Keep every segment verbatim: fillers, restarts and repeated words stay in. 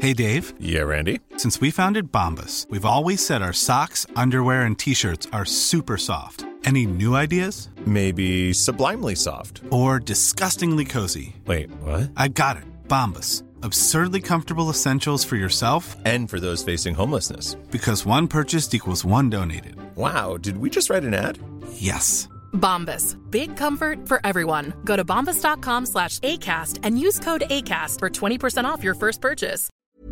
Hey, Dave. Yeah, Randy? Since we founded Bombas, we've always said our socks, underwear, and T-shirts are super soft. Any new ideas? Maybe sublimely soft. Or disgustingly cozy. Wait, what? I got it. Bombas. Absurdly comfortable essentials for yourself and for those facing homelessness. Because one purchased equals one donated. Wow, did we just write an ad? Yes. Bombas. Big comfort for everyone. Go to bombas.com slash ACAST and use code ACAST for twenty percent off your first purchase.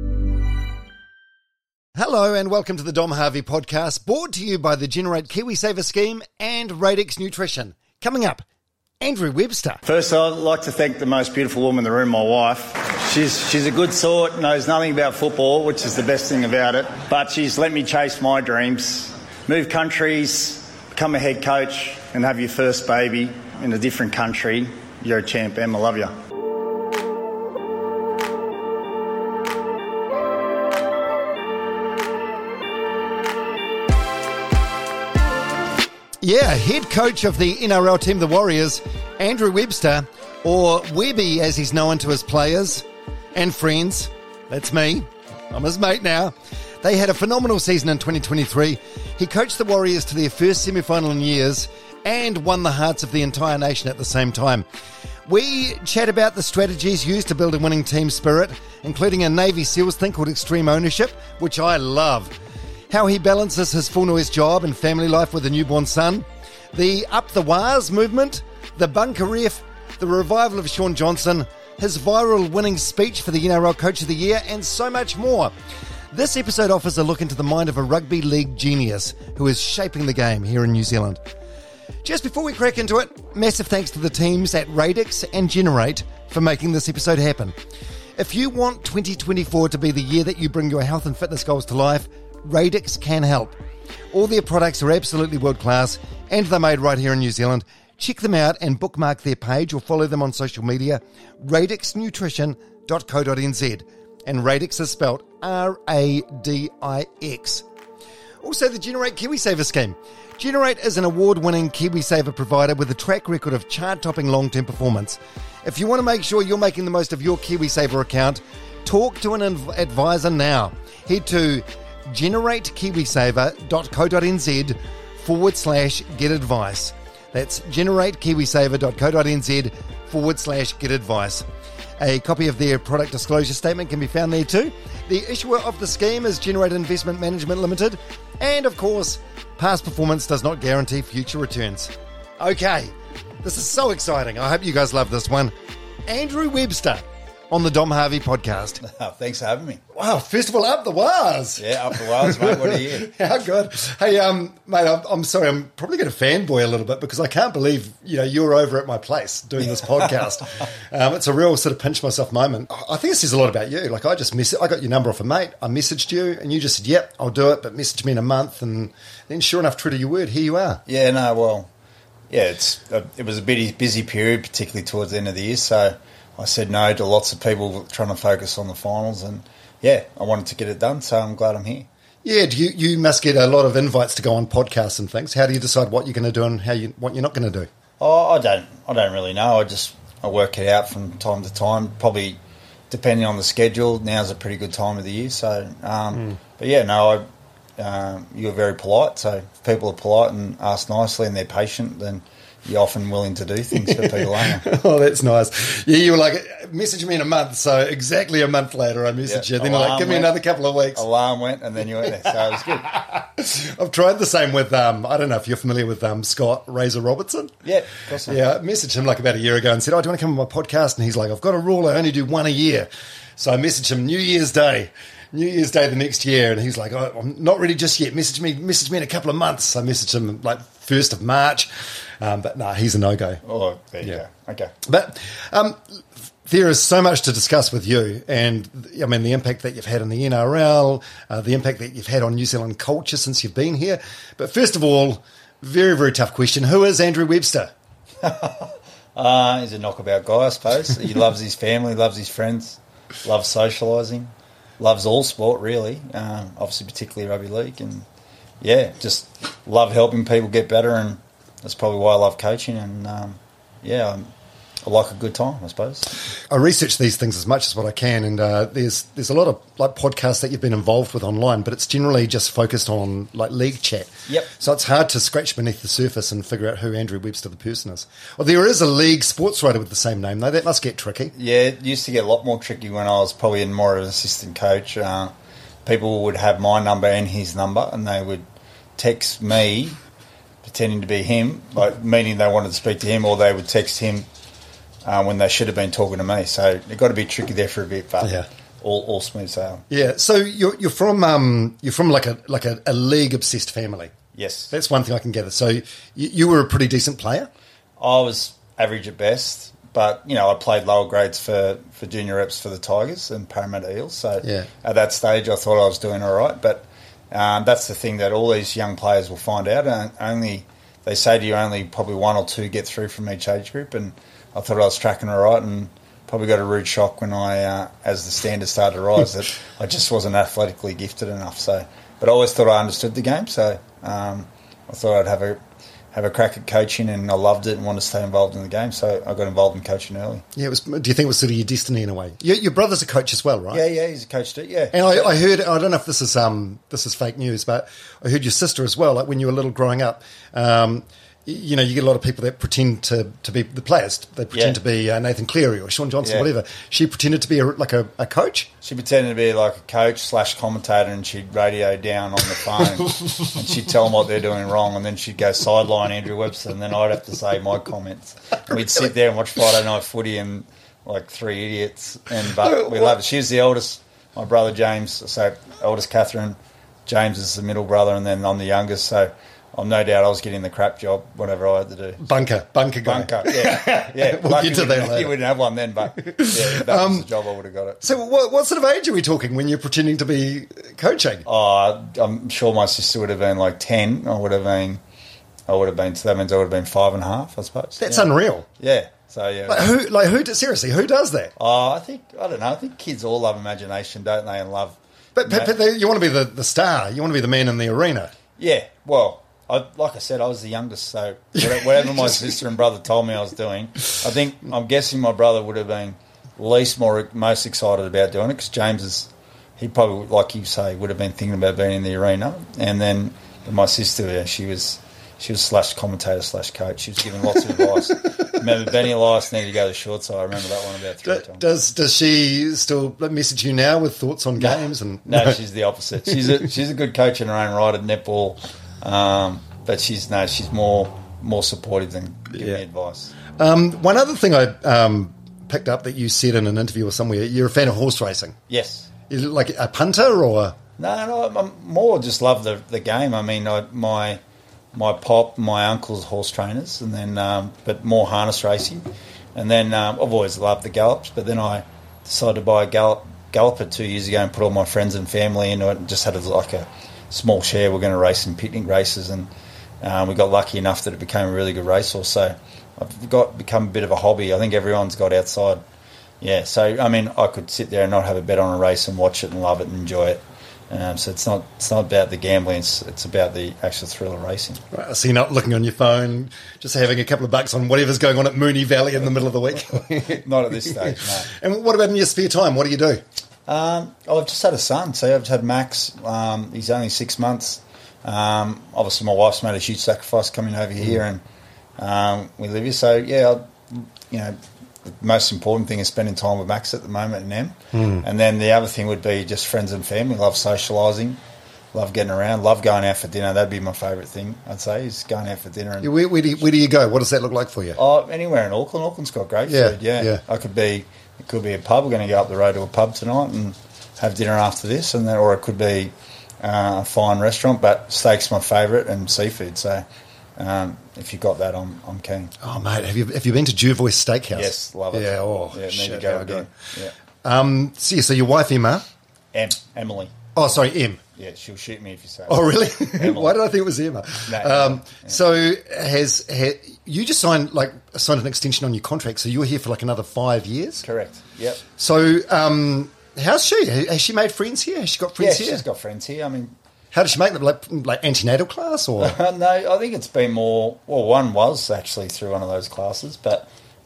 Hello and welcome to the Dom Harvey podcast, brought to you by the Generate KiwiSaver scheme and Radix Nutrition. Coming up, Andrew Webster. First, I'd like to thank the most beautiful woman in the room, my wife. She's she's a good sort, knows nothing about football, which is the best thing about it. But she's let me chase my dreams, move countries, become a head coach, and have your first baby in a different country. You're a champ, Em. I love you. Yeah, head coach of the N R L team, the Warriors, Andrew Webster, or Webby as he's known to his players and friends. That's me. I'm his mate now. They had a phenomenal season in twenty twenty-three. He coached the Warriors to their first semi-final in years and won the hearts of the entire nation at the same time. We chat about the strategies used to build a winning team spirit, including a Navy SEALs thing called extreme ownership, which I love. How he balances his full noise job and family life with a newborn son, the Up the Wars movement, the bunker ref, the revival of Sean Johnson, his viral winning speech for the N R L Coach of the Year, and so much more. This episode offers a look into the mind of a rugby league genius who is shaping the game here in New Zealand. Just before we crack into it, massive thanks to the teams at Radix and Generate for making this episode happen. If you want twenty twenty-four to be the year that you bring your health and fitness goals to life, Radix can help. All their products are absolutely world class and they're made right here in New Zealand. Check them out and bookmark their page or follow them on social media, radix nutrition dot co dot n z. And Radix is spelled R A D I X. Also, the Generate KiwiSaver scheme. Generate is an award-winning KiwiSaver provider with a track record of chart-topping long-term performance. If you want to make sure you're making the most of your KiwiSaver account, talk to an inv- advisor now. Head to generate kiwisaver dot co dot n z forward slash get advice. That's generate kiwisaver dot co dot n z forward slash get advice. A copy of their product disclosure statement can be found there too. The issuer of the scheme is Generate Investment Management Limited. And of course, past performance does not guarantee future returns. Okay, this is so exciting. I hope you guys love this one. Andrew Webster on the Dom Harvey podcast. Oh, thanks for having me. Wow, first of all, up the wires. Yeah, up the wires, mate. What are you? How good. Hey, um, mate, I'm, I'm sorry. I'm probably going to fanboy a little bit because I can't believe, you know, you're over at my place doing this podcast. um, it's a real sort of pinch myself moment. I think it says a lot about you. Like, I just mess- I got your number off a mate. I messaged you and you just said, yep, I'll do it, but message me in a month. And then sure enough, true to your word, here you are. Yeah, no, well, yeah, it's a, it was a busy, busy period, particularly towards the end of the year. So I said no to lots of people trying to focus on the finals, and yeah, I wanted to get it done, so I'm glad I'm here. Yeah, do you, you must get a lot of invites to go on podcasts and things. How do you decide what you're going to do and how you what you're not going to do? Oh, I don't, I don't really know. I just I work it out from time to time. Probably depending on the schedule. Now's a pretty good time of the year, so. Um, mm. But yeah, no, I, um, you're very polite. So if people are polite and ask nicely and they're patient, then you're often willing to do things for people, aren't you? Oh, that's nice. Yeah, you were like, message me in a month. So exactly a month later, I messaged yeah, you. Then you're like, give me went, another couple of weeks. Alarm went, and then you went there. So it was good. I've tried the same with, um, I don't know if you're familiar with um, Scott Razor Robertson. Yeah, of course. Yeah, I messaged him like about a year ago and said, oh, do you want to come on my podcast? And he's like, I've got a rule. I only do one a year. So I messaged him New Year's Day. New Year's Day the next year, and he's like, oh, I'm not ready just yet. Message me message me in a couple of months. I messaged him like first of March, um, but no, nah, he's a no-go. Oh, there you yeah. go. Okay. But um, there is so much to discuss with you, and I mean, the impact that you've had on the N R L, uh, the impact that you've had on New Zealand culture since you've been here. But first of all, very, very tough question. Who is Andrew Webster? uh, he's a knockabout guy, I suppose. He loves his family, loves his friends, loves socialising. Loves all sport, really, um, obviously particularly rugby league. And, yeah, just love helping people get better, and that's probably why I love coaching. And, um, yeah, I'm, I like a good time, I suppose. I research these things as much as what I can, and uh, there's there's a lot of like podcasts that you've been involved with online, but it's generally just focused on like league chat. Yep. So it's hard to scratch beneath the surface and figure out who Andrew Webster the person is. Well, there is a league sports writer with the same name, though. That must get tricky. Yeah, it used to get a lot more tricky when I was probably in more of an assistant coach. Uh, people would have my number and his number, and they would text me pretending to be him, like meaning they wanted to speak to him, or they would text him uh, when they should have been talking to me. So it got to be tricky there for a bit, but Yeah. all, all smooth sailing. Yeah. So you're you're from um you're from like a like a, a league obsessed family. Yes. That's one thing I can gather. So you, you were a pretty decent player. I was average at best, but, you know, I played lower grades for, for junior reps for the Tigers and Parramatta Eels. So Yeah. at that stage, I thought I was doing all right. But um, that's the thing that all these young players will find out. And only they say to you only probably one or two get through from each age group. And I thought I was tracking all right, and probably got a rude shock when I, uh, as the standards started to rise, that I just wasn't athletically gifted enough. So, but I always thought I understood the game. So um, I thought I'd have a have a crack at coaching, and I loved it and wanted to stay involved in the game. So I got involved in coaching early. Yeah. It was, do you think it was sort of your destiny in a way? Your, your brother's a coach as well, right? Yeah, yeah, he's a coach too. Yeah, And I, I heard, I don't know if this is um this is fake news, but I heard your sister as well. Like when you were little growing up, um, y- you know, you get a lot of people that pretend to, to be the players. They pretend Yeah. to be uh, Nathan Cleary or Sean Johnson, Yeah. whatever. She pretended to be a, like a, a coach. she pretended to be like a coach slash commentator, and she'd radio down on the phone, and she'd tell them what they're doing wrong, and then she'd go sideline Andrew Webster, and then I'd have to say my comments. And we'd sit there and watch Friday Night Footy and like three idiots, and but we loved it. She was the eldest. My brother James, so eldest Catherine, James is the middle brother, and then I'm the youngest. So I'm no doubt I was getting the crap job, whatever I had to do. Bunker, bunker guy. Bunker, yeah, yeah. We'll Lucky get to we that didn't- later. You wouldn't have one then, but yeah, if that was the job, I would have got it. So what, what sort of age are we talking when you're pretending to be coaching? Oh, I'm sure my sister would have been like ten. I would have been, I would have been. So that means I would have been five and a half, I suppose. That's yeah. unreal. Yeah. So yeah. Like who? Like who? Seriously, who does that? Oh, I think I don't know. I think kids all love imagination, don't they? And love. But, you but, know- but they, you want to be the, the star. You want to be the man in the arena. Yeah. Well, I, like I said, I was the youngest, so whatever, whatever my sister and brother told me I was doing, I think I'm guessing my brother would have been least more most excited about doing it, because James is, he probably, like you say, would have been thinking about being in the arena. And then my sister, yeah, she was she was slash commentator slash coach. She was giving lots of advice. Remember Benny Elias needed to go to the short side. I remember that one about three Do- times. Does does she still message you now with thoughts on games? And No, she's the opposite. She's a she's a good coach in her own right at netball, um, but she's no, she's more more supportive than giving Yeah. me advice. Um, one other thing I um, picked up that you said in an interview or somewhere, you're a fan of horse racing. Yes. Is it like a punter or? No, no, I'm- I'm more just love the the game. I mean, I, my my pop, my uncle's horse trainers, and then um, but more harness racing, and then um, I've always loved the gallops. But then I decided to buy a gallop galloper two years ago and put all my friends and family into it, and just had a, like a small share. We're going to race some picnic races, and um, we got lucky enough that it became a really good racehorse. So I've got become a bit of a hobby. I think everyone's got outside. Yeah, so I mean, I could sit there and not have a bet on a race and watch it and love it and enjoy it. Um, so it's not it's not about the gambling. It's it's about the actual thrill of racing. Right, so you're not looking on your phone, just having a couple of bucks on whatever's going on at Moonee Valley in the middle of the week. Not at this stage, no. And what about in your spare time? What do you do? Um, I've just had a son. So I've had Max. Um, he's only six months. Um, obviously, my wife's made a huge sacrifice coming over here, and um, we live here. So yeah, I, you know. The most important thing is spending time with Max at the moment and them. Mm. And then the other thing would be just friends and family. Love socialising, love getting around, love going out for dinner. That'd be my favourite thing, I'd say, is going out for dinner. And, Where, where, do you, where do you go? What does that look like for you? oh, anywhere in Auckland. Auckland's got great Yeah, food, yeah. yeah. I could be, it could be a pub. We're going to go up the road to a pub tonight and have dinner after this, and then, or it could be uh, a fine restaurant, but steak's my favourite, and seafood. So um, if you got that, I'm I'm keen. Oh, mate, have you have you been to Jervois Steakhouse? Yes, love it. Yeah, oh, yeah, need shit, to go how again. good. Yeah. Um, so, yeah, so your wife, Emma. Em, Emily. Oh, sorry, Em. Yeah, she'll shoot me if you say Oh, that. really? Emily. Why did I think it was Emma? No, um, yeah. So, has, has you just signed like signed an extension on your contract? So you're here for like another five years. Correct. Yep. So, um, how's she? Has she made friends here? Has she got Yeah, friends here? she's got friends here. I mean, How did she make them? Like, like antenatal class or? no, I think it's been more. Well, one was actually through one of those classes, but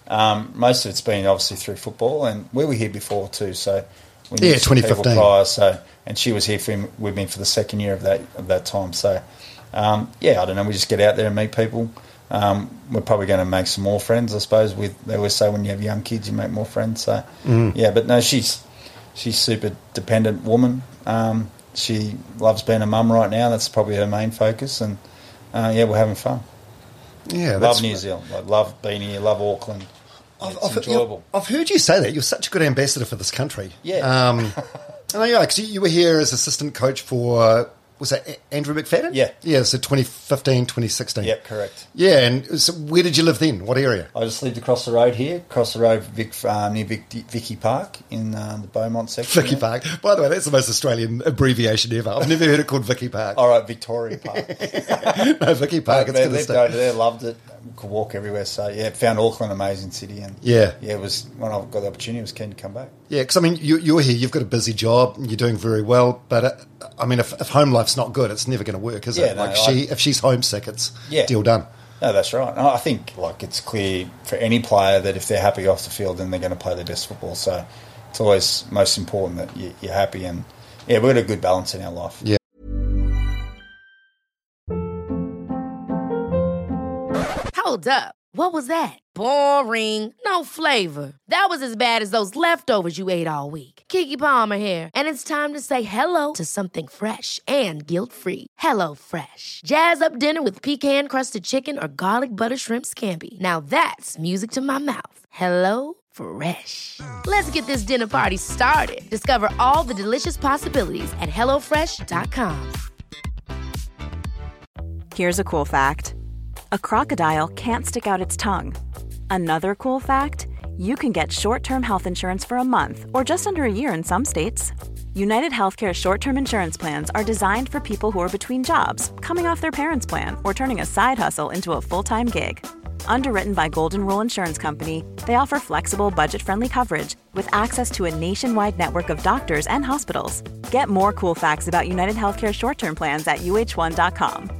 Um, most of it's been obviously through football, and we were here before too. So we Yeah, knew some people twenty fifteen. prior. So and she was here for him, with me for the second year of that of that time. So um, yeah, I don't know. We just get out there and meet people. Um, we're probably going to make some more friends, I suppose. With they always say when you have young kids, you make more friends. So Mm. yeah, but no, she's she's a super dependent woman. Um, she loves being a mum right now. That's probably her main focus, and uh, yeah, we're having fun. Yeah, Love that's New Zealand. Like, love being here. Love Auckland. I've, It's I've, enjoyable. I've heard you say that. You're such a good ambassador for this country. Yeah. Um, oh, yeah, because you, you were here as assistant coach for, uh, was that A- Andrew McFadden? Yeah. Yeah, so twenty fifteen, twenty sixteen. Yep, correct. Yeah, and so where did you live then? What area? I just lived across the road here, across the road Vic, uh, near Vic, Vicky Park in uh, the Beaumont section. Vicky there. Park. By the way, that's the most Australian abbreviation ever. I've never heard it called Vicky Park. All right, Victoria Park. No, Vicky Park. But It's they good to lived stay. over there, loved it. Could walk everywhere. So yeah, found Auckland an amazing city, and Yeah. yeah, it was when I got the opportunity, I was keen to come back. Yeah, because I mean, you, you're here, you've got a busy job, you're doing very well, but uh, I mean, if, if home life's not good, it's never going to work, is Yeah, it? no, Like she, I- if she's homesick, it's Yeah. deal done. No, that's right. And I think like it's clear for any player that if they're happy off the field, then they're going to play their best football. So it's always most important that you, you're happy, and yeah, we've got a good balance in our life. Yeah. Hold up. What was that? Boring. No flavor. That was as bad as those leftovers you ate all week. Keke Palmer here, and it's time to say hello to something fresh and guilt-free. Hello Fresh. Jazz up dinner with pecan-crusted chicken or garlic butter shrimp scampi. Now that's music to my mouth. Hello Fresh. Let's get this dinner party started. Discover all the delicious possibilities at hello fresh dot com. Here's a cool fact. A crocodile can't stick out its tongue. Another cool fact, you can get short-term health insurance for a month or just under a year in some states. United Healthcare short-term insurance plans are designed for people who are between jobs, coming off their parents' plan, or turning a side hustle into a full-time gig. Underwritten by Golden Rule Insurance Company, they offer flexible, budget-friendly coverage with access to a nationwide network of doctors and hospitals. Get more cool facts about United Healthcare short-term plans at U H one dot com.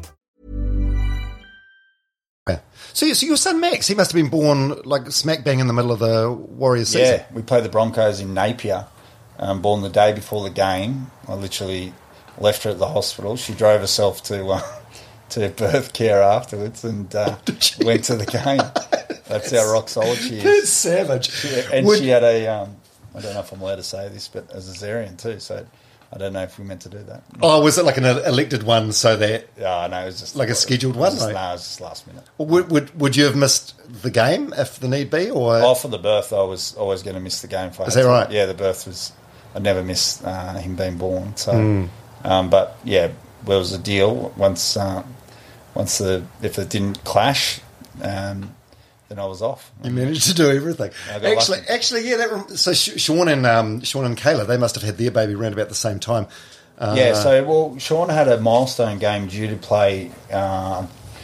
So, so your son Max, he must have been born like smack bang in the middle of the Warriors season. Yeah, we played the Broncos in Napier. Um, born the day before the game. I literally left her at the hospital. She drove herself to uh, to birth care afterwards and uh, went to the game. That's how rock solid she That's is. savage. She, and Would- she had a, um, I don't know if I'm allowed to say this, but a cesarean too. So I don't know if we meant to do that. Oh, was it like an elected one so that, Yeah, no, it was just Like a scheduled it was one, Just, like- no, it was just last minute. would, would would you have missed the game if the need be? Or Oh, for the birth, I was always going to miss the game. If I Is had that to. right? Yeah, the birth was. I never missed uh, him being born. So, Hmm. um, but yeah, there was a deal once. Uh, once the if it didn't clash, um, then I was off. you managed to do everything. I got Actually, lucky. actually, yeah. That, rem- so Sh- Sean and um, Sean and Kayla, they must have had their baby around about the same time. Uh, Yeah, so well, Sean had a milestone game due to play uh,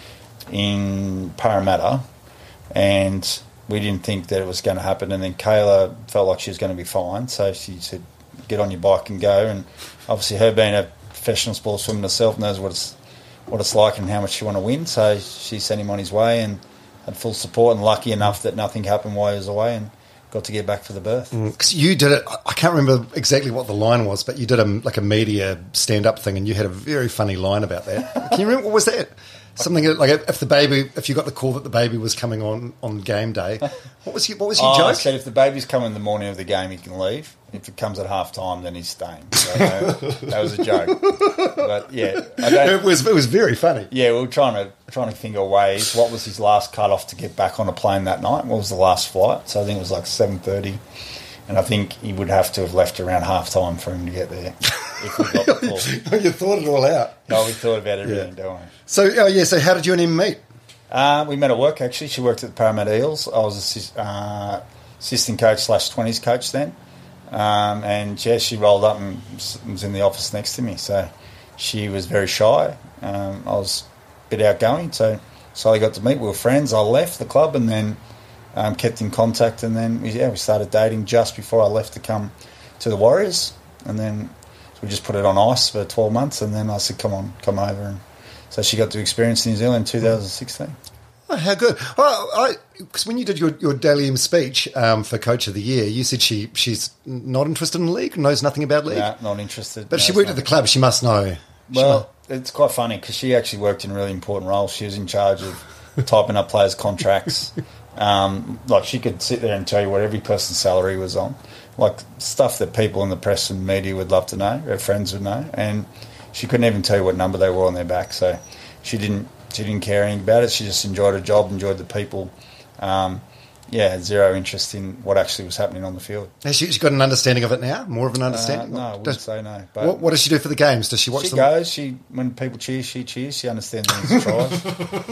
in Parramatta, and we didn't think that it was going to happen. And then Kayla felt like she was going to be fine, so she said, "Get on your bike and go." And obviously, her being a professional sports woman herself knows what it's what it's like and how much she want to win. So she sent him on his way and had full support. And lucky enough that nothing happened while he was away, and got to get back for the birth. Because you did it, I can't remember exactly what the line was, but you did a like a media stand-up thing, and you had a very funny line about that. Can you remember what was that? Something like if the baby, if you got the call that the baby was coming on on game day, what was your, what was your Oh, I joke? said if the baby's coming the morning of the game, he can leave. If it comes at half time, then he's staying. So, uh, that was a joke. But yeah, I don't, It was it was very funny. yeah, we were trying to trying to think of ways. What was his last cut off to get back on a plane that night? What was the last flight? So I think it was like seven thirty, and I think he would have to have left around half time for him to get there. If we got the call. You thought it all out. No, we thought about everything, don't we? So oh yeah, so how did you and him meet? Uh, we met at work, actually. She worked at the Parramatta Eels. I was assist, uh, assistant coach slash twenties coach then. Um, and, yeah, she rolled up and was in the office next to me. So she was very shy. Um, I was a bit outgoing, so slowly got to meet. We were friends. I left the club and then um, kept in contact. And then, we, yeah, we started dating just before I left to come to the Warriors. And then so we just put it on ice for twelve months. And then I said, come on, come over. And so she got to experience New Zealand in two thousand sixteen. Oh, how good! Well, because when you did your, your Dally M speech um, for Coach of the Year, you said she she's not interested in the league, knows nothing about league. No, not interested. But no, she worked at the club. She must know. Well, she it's quite funny because she actually worked in a really important role. She was in charge of typing up players' contracts. Um, like she could sit there and tell you what every person's salary was on, like stuff that people in the press and media would love to know, her friends would know, and she couldn't even tell you what number they were on their back. So she didn't. She didn't care anything about it. She just enjoyed her job, enjoyed the people. Um, yeah, had zero interest in what actually was happening on the field. Has she, she got an understanding of it now? More of an understanding? Uh, no, I wouldn't does, say no. But what, what does she do for the games? Does she watch she them? She goes. She when people cheer, she cheers. She understands things. Tries.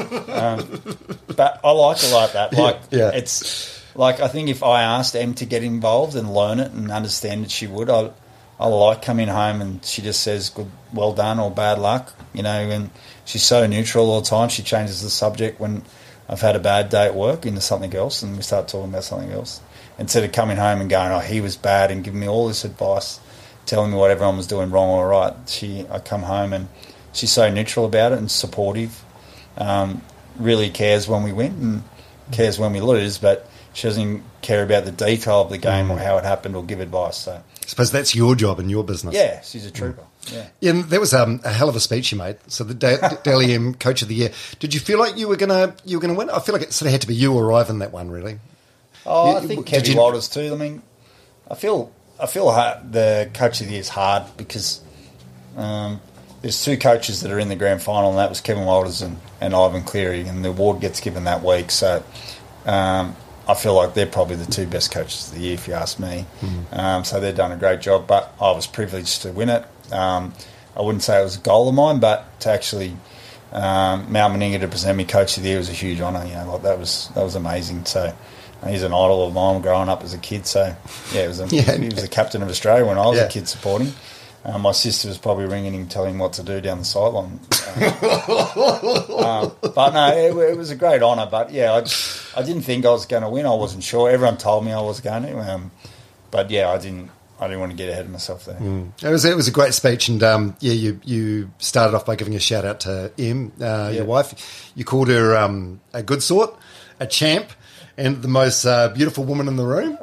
um, but I like it like that. Like yeah, yeah. It's like I think if I asked Em to get involved and learn it and understand it, she would. I I like coming home and she just says good, well done or bad luck, you know, and she's so neutral all the time. She changes the subject when I've had a bad day at work into something else and we start talking about something else. Instead of coming home and going, oh, he was bad and giving me all this advice, telling me what everyone was doing wrong or right, she, I come home and she's so neutral about it and supportive, um, really cares when we win and cares when we lose, but she doesn't care about the detail of the game mm. or how it happened or give advice. So I suppose that's your job in your business. Yeah, she's a trooper. Yeah, yeah and that was um, a hell of a speech you made. So the da- Dally M Coach of the Year. Did you feel like you were gonna you were gonna win? I feel like it sort of had to be you or Ivan that one, really. Oh, you, I think Kevin Kevin Walters too. I mean, I feel I feel hard, the Coach of the Year is hard because um, there's two coaches that are in the grand final, and that was Kevin Walters and, and Ivan Cleary, and the award gets given that week. So. Um, I feel like they're probably the two best coaches of the year, if you ask me. Mm. Um, so they've done a great job, but I was privileged to win it. Um, I wouldn't say it was a goal of mine, but to actually um, Mal Meninga to present me Coach of the Year was a huge honour. You know, like that was that was amazing. So he's an idol of mine growing up as a kid. So yeah, it was a, yeah. he was the captain of Australia when I was yeah. a kid supporting. Uh, my sister was probably ringing him, telling him what to do down the sideline. Um, um, but no, it, it was a great honour. But yeah, I, I didn't think I was going to win. I wasn't sure. Everyone told me I was going to. Um, but yeah, I didn't. I didn't want to get ahead of myself there. Mm. It was it was a great speech, and um, yeah, you you started off by giving a shout out to Em, uh, yeah. your wife. You called her um, a good sort, a champ, and the most uh, beautiful woman in the room.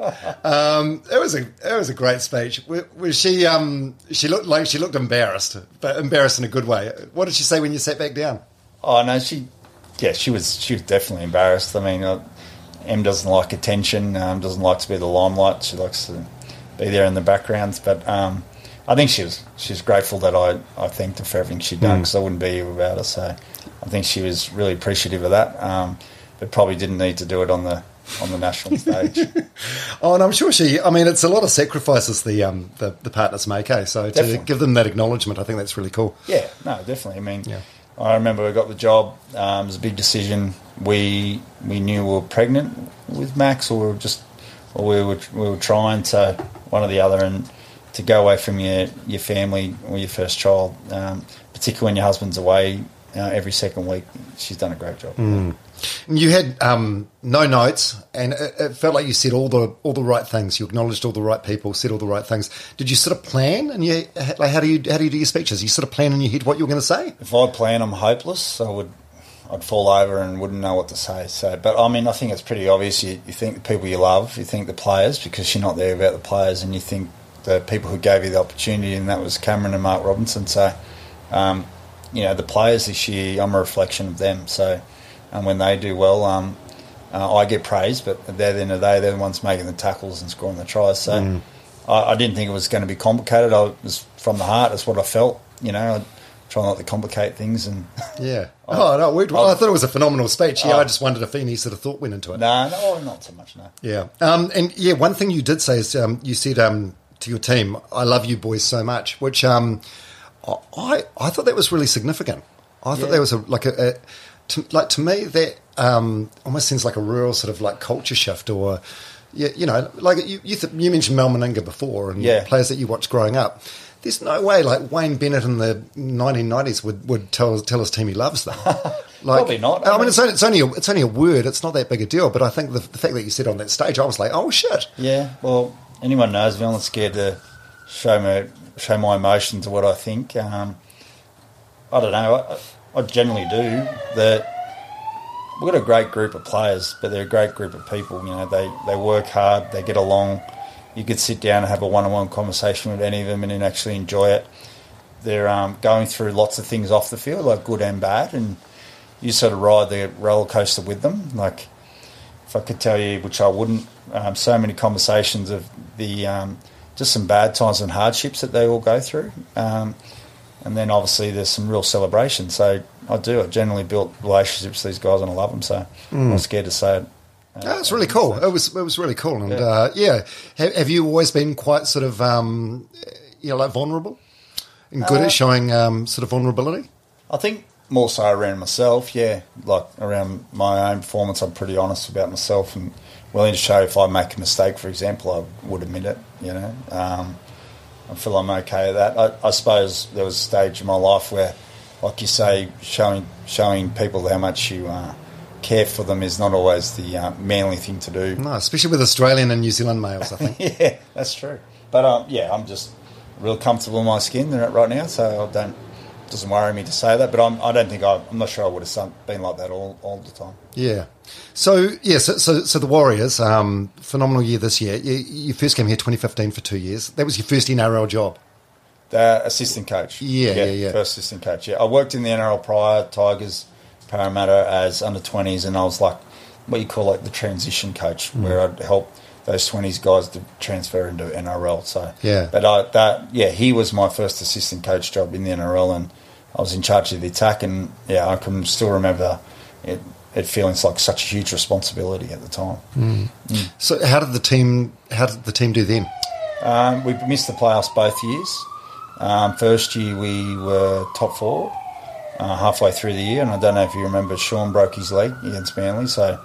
Um, it was a it was a great speech. Was she um, she looked like she looked embarrassed, but embarrassed in a good way. What did she say when you sat back down? Oh no, she yeah she was she was definitely embarrassed. I mean, uh, Em doesn't like attention, um, doesn't like to be the limelight. She likes to be there in the backgrounds. But um, I think she was she was grateful that I, I thanked her for everything she'd done because mm. I wouldn't be here without her. So I think she was really appreciative of that. Um, but probably didn't need to do it on the on the national stage. Oh, and I'm sure she. I mean, it's a lot of sacrifices the um the, the partners make. Eh? So definitely. To give them that acknowledgement, I think that's really cool. Yeah, no, definitely. I mean, yeah. I remember we got the job. Um, it was a big decision. We we knew we were pregnant with Max, or we were just, or we were we were trying to one or the other, and to go away from your your family or your first child, um, particularly when your husband's away uh, every second week. She's done a great job. Mm. You had um, no notes, and it, it felt like you said all the all the right things. You acknowledged all the right people, said all the right things. Did you sort of plan? And you, like, how do you how do you do your speeches? You sort of plan in your head what you were going to say. If I plan, I'm hopeless. I would, I'd fall over and wouldn't know what to say. So, but I mean, I think it's pretty obvious. You, you think the people you love, you think the players, because you're not there about the players, and you think the people who gave you the opportunity, and that was Cameron and Mark Robinson. So, um, you know, the players this year, I'm a reflection of them. So. And when they do well, um, uh, I get praise, but at the end of the day, they're the ones making the tackles and scoring the tries. So mm. I, I didn't think it was going to be complicated. I was from the heart. That's what I felt. You know, I try not to complicate things. And yeah. I, oh no, we, well, I thought it was a phenomenal speech. Yeah, oh, I just wondered if any sort of thought went into it. No, no, not so much. No. Yeah. Um, and yeah, one thing you did say is um, you said um, to your team, "I love you boys so much," which um, I I thought that was really significant. I thought yeah. that was a, like a. a To, like to me, that um, almost seems like a real sort of like culture shift, or you, you know, like you you, th- you mentioned Mal Meninga before, and yeah. players that you watched growing up. There's no way like Wayne Bennett in the nineteen nineties would, would tell tell his team he loves them. Like, probably not. I, I mean, mean, it's only it's only a, it's only a word. It's not that big a deal. But I think the, the fact that you said on that stage, I was like, oh shit. Yeah. Well, anyone knows me. I'm not scared to show my show my emotions or what I think. Um, I don't know. I, I generally do. The we've got a great group of players, but they're a great group of people. You know, they, they work hard, they get along. You could sit down and have a one-on-one conversation with any of them and then actually enjoy it. They're um, going through lots of things off the field, like good and bad, and you sort of ride the roller coaster with them. Like, if I could tell you, which I wouldn't, um, so many conversations of the um, just some bad times and hardships that they all go through. Um, and then obviously there's some real celebration. So I do. I generally built relationships with these guys and I love them. So mm. I'm not scared to say it. Uh, oh, it's really cool. It was it was really cool. And yeah, uh, yeah. Have, have you always been quite sort of um, you know, like vulnerable and good uh, at showing um, sort of vulnerability? I think more so around myself. Yeah, like around my own performance, I'm pretty honest about myself and willing to show if I make a mistake. For example, I would admit it. You know, um, I feel I'm okay at that. I, I suppose there was a stage in my life where, like you say, showing showing people how much you uh, care for them is not always the uh, manly thing to do. No, especially with Australian and New Zealand males, I think. Yeah, that's true. But um, yeah, I'm just real comfortable in my skin right now, so I don't. It doesn't worry me to say that, but I'm, I don't think I, I'm not sure I would have been like that all, all the time. Yeah. So yeah, so so, so the Warriors, um, phenomenal year this year. You, you first came here twenty fifteen for two years. That was your first N R L job. The assistant coach. Yeah, yeah, yeah. First assistant coach, yeah. I worked in the N R L prior, Tigers, Parramatta, as under twenties, and I was like what you call like the transition coach, mm. where I'd help those twenties guys to transfer into N R L. So, yeah. But I, that, yeah, he was my first assistant coach job in the N R L, and I was in charge of the attack, and yeah, I can still remember it, it feeling like such a huge responsibility at the time. Mm. Mm. So, how did the team? How did the team do then? Um, we missed the playoffs both years. Um, first year we were top four uh, halfway through the year, and I don't know if you remember, Sean broke his leg against Manly, so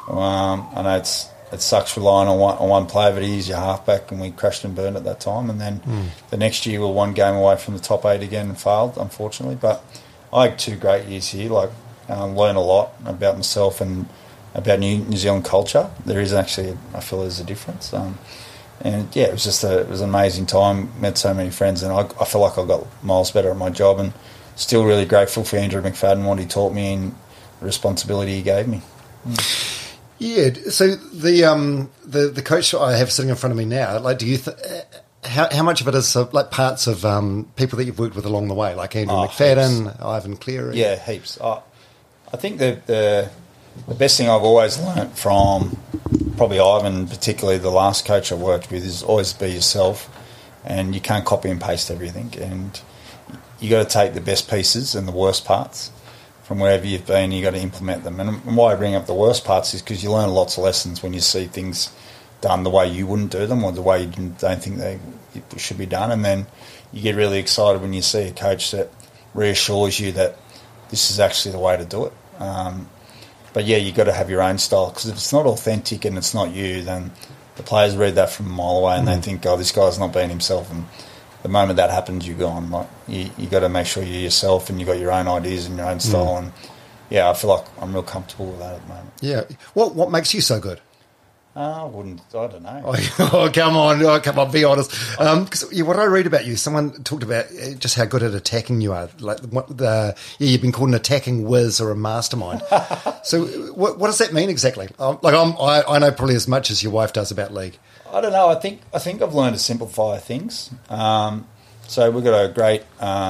um, I know it's it sucks relying on one, on one player, but he's your halfback, and we crashed and burned at that time. And then mm. the next year we were one game away from the top eight again and failed, unfortunately. But I had two great years here, like uh, learn a lot about myself and about New, New Zealand culture. There is actually, I feel there's a difference. Um, And, yeah, it was just a, it was an amazing time, met so many friends, and I, I feel like I got miles better at my job, and still really grateful for Andrew McFadden, what he taught me and the responsibility he gave me. Mm. Yeah, so the um the, the coach I have sitting in front of me now, like, do you th- how how much of it is uh, like parts of um people that you've worked with along the way, like Andrew oh, McFadden, heaps. Ivan Cleary? Yeah, heaps. Oh, I think the, the the best thing I've always learnt from probably Ivan, particularly the last coach I worked with, is always be yourself, and you can't copy and paste everything, and you got to take the best pieces and the worst parts from wherever you've been. You got to implement them. And why I bring up the worst parts is because you learn lots of lessons when you see things done the way you wouldn't do them, or the way you didn't, don't think they should be done, and then you get really excited when you see a coach that reassures you that this is actually the way to do it. Um, But, yeah, you've got to have your own style, because if it's not authentic and it's not you, then the players read that from a mile away and mm. they think, oh, this guy's not being himself. And the moment that happens, you're gone. Like, you you got to make sure you're yourself and you've got your own ideas and your own style. Mm. And, yeah, I feel like I'm real comfortable with that at the moment. Yeah. What what makes you so good? Uh, I wouldn't, I don't know. Oh, come on, oh, come on, be honest. Um, cause, yeah, what did I read about you? Someone talked about just how good at attacking you are. Like, what the, yeah, you've been called an attacking whiz or a mastermind. So, what, what does that mean exactly? Um, like, I'm, I, I know probably as much as your wife does about league. I don't know. I think I think I've learned to simplify things. Um, so we've got a great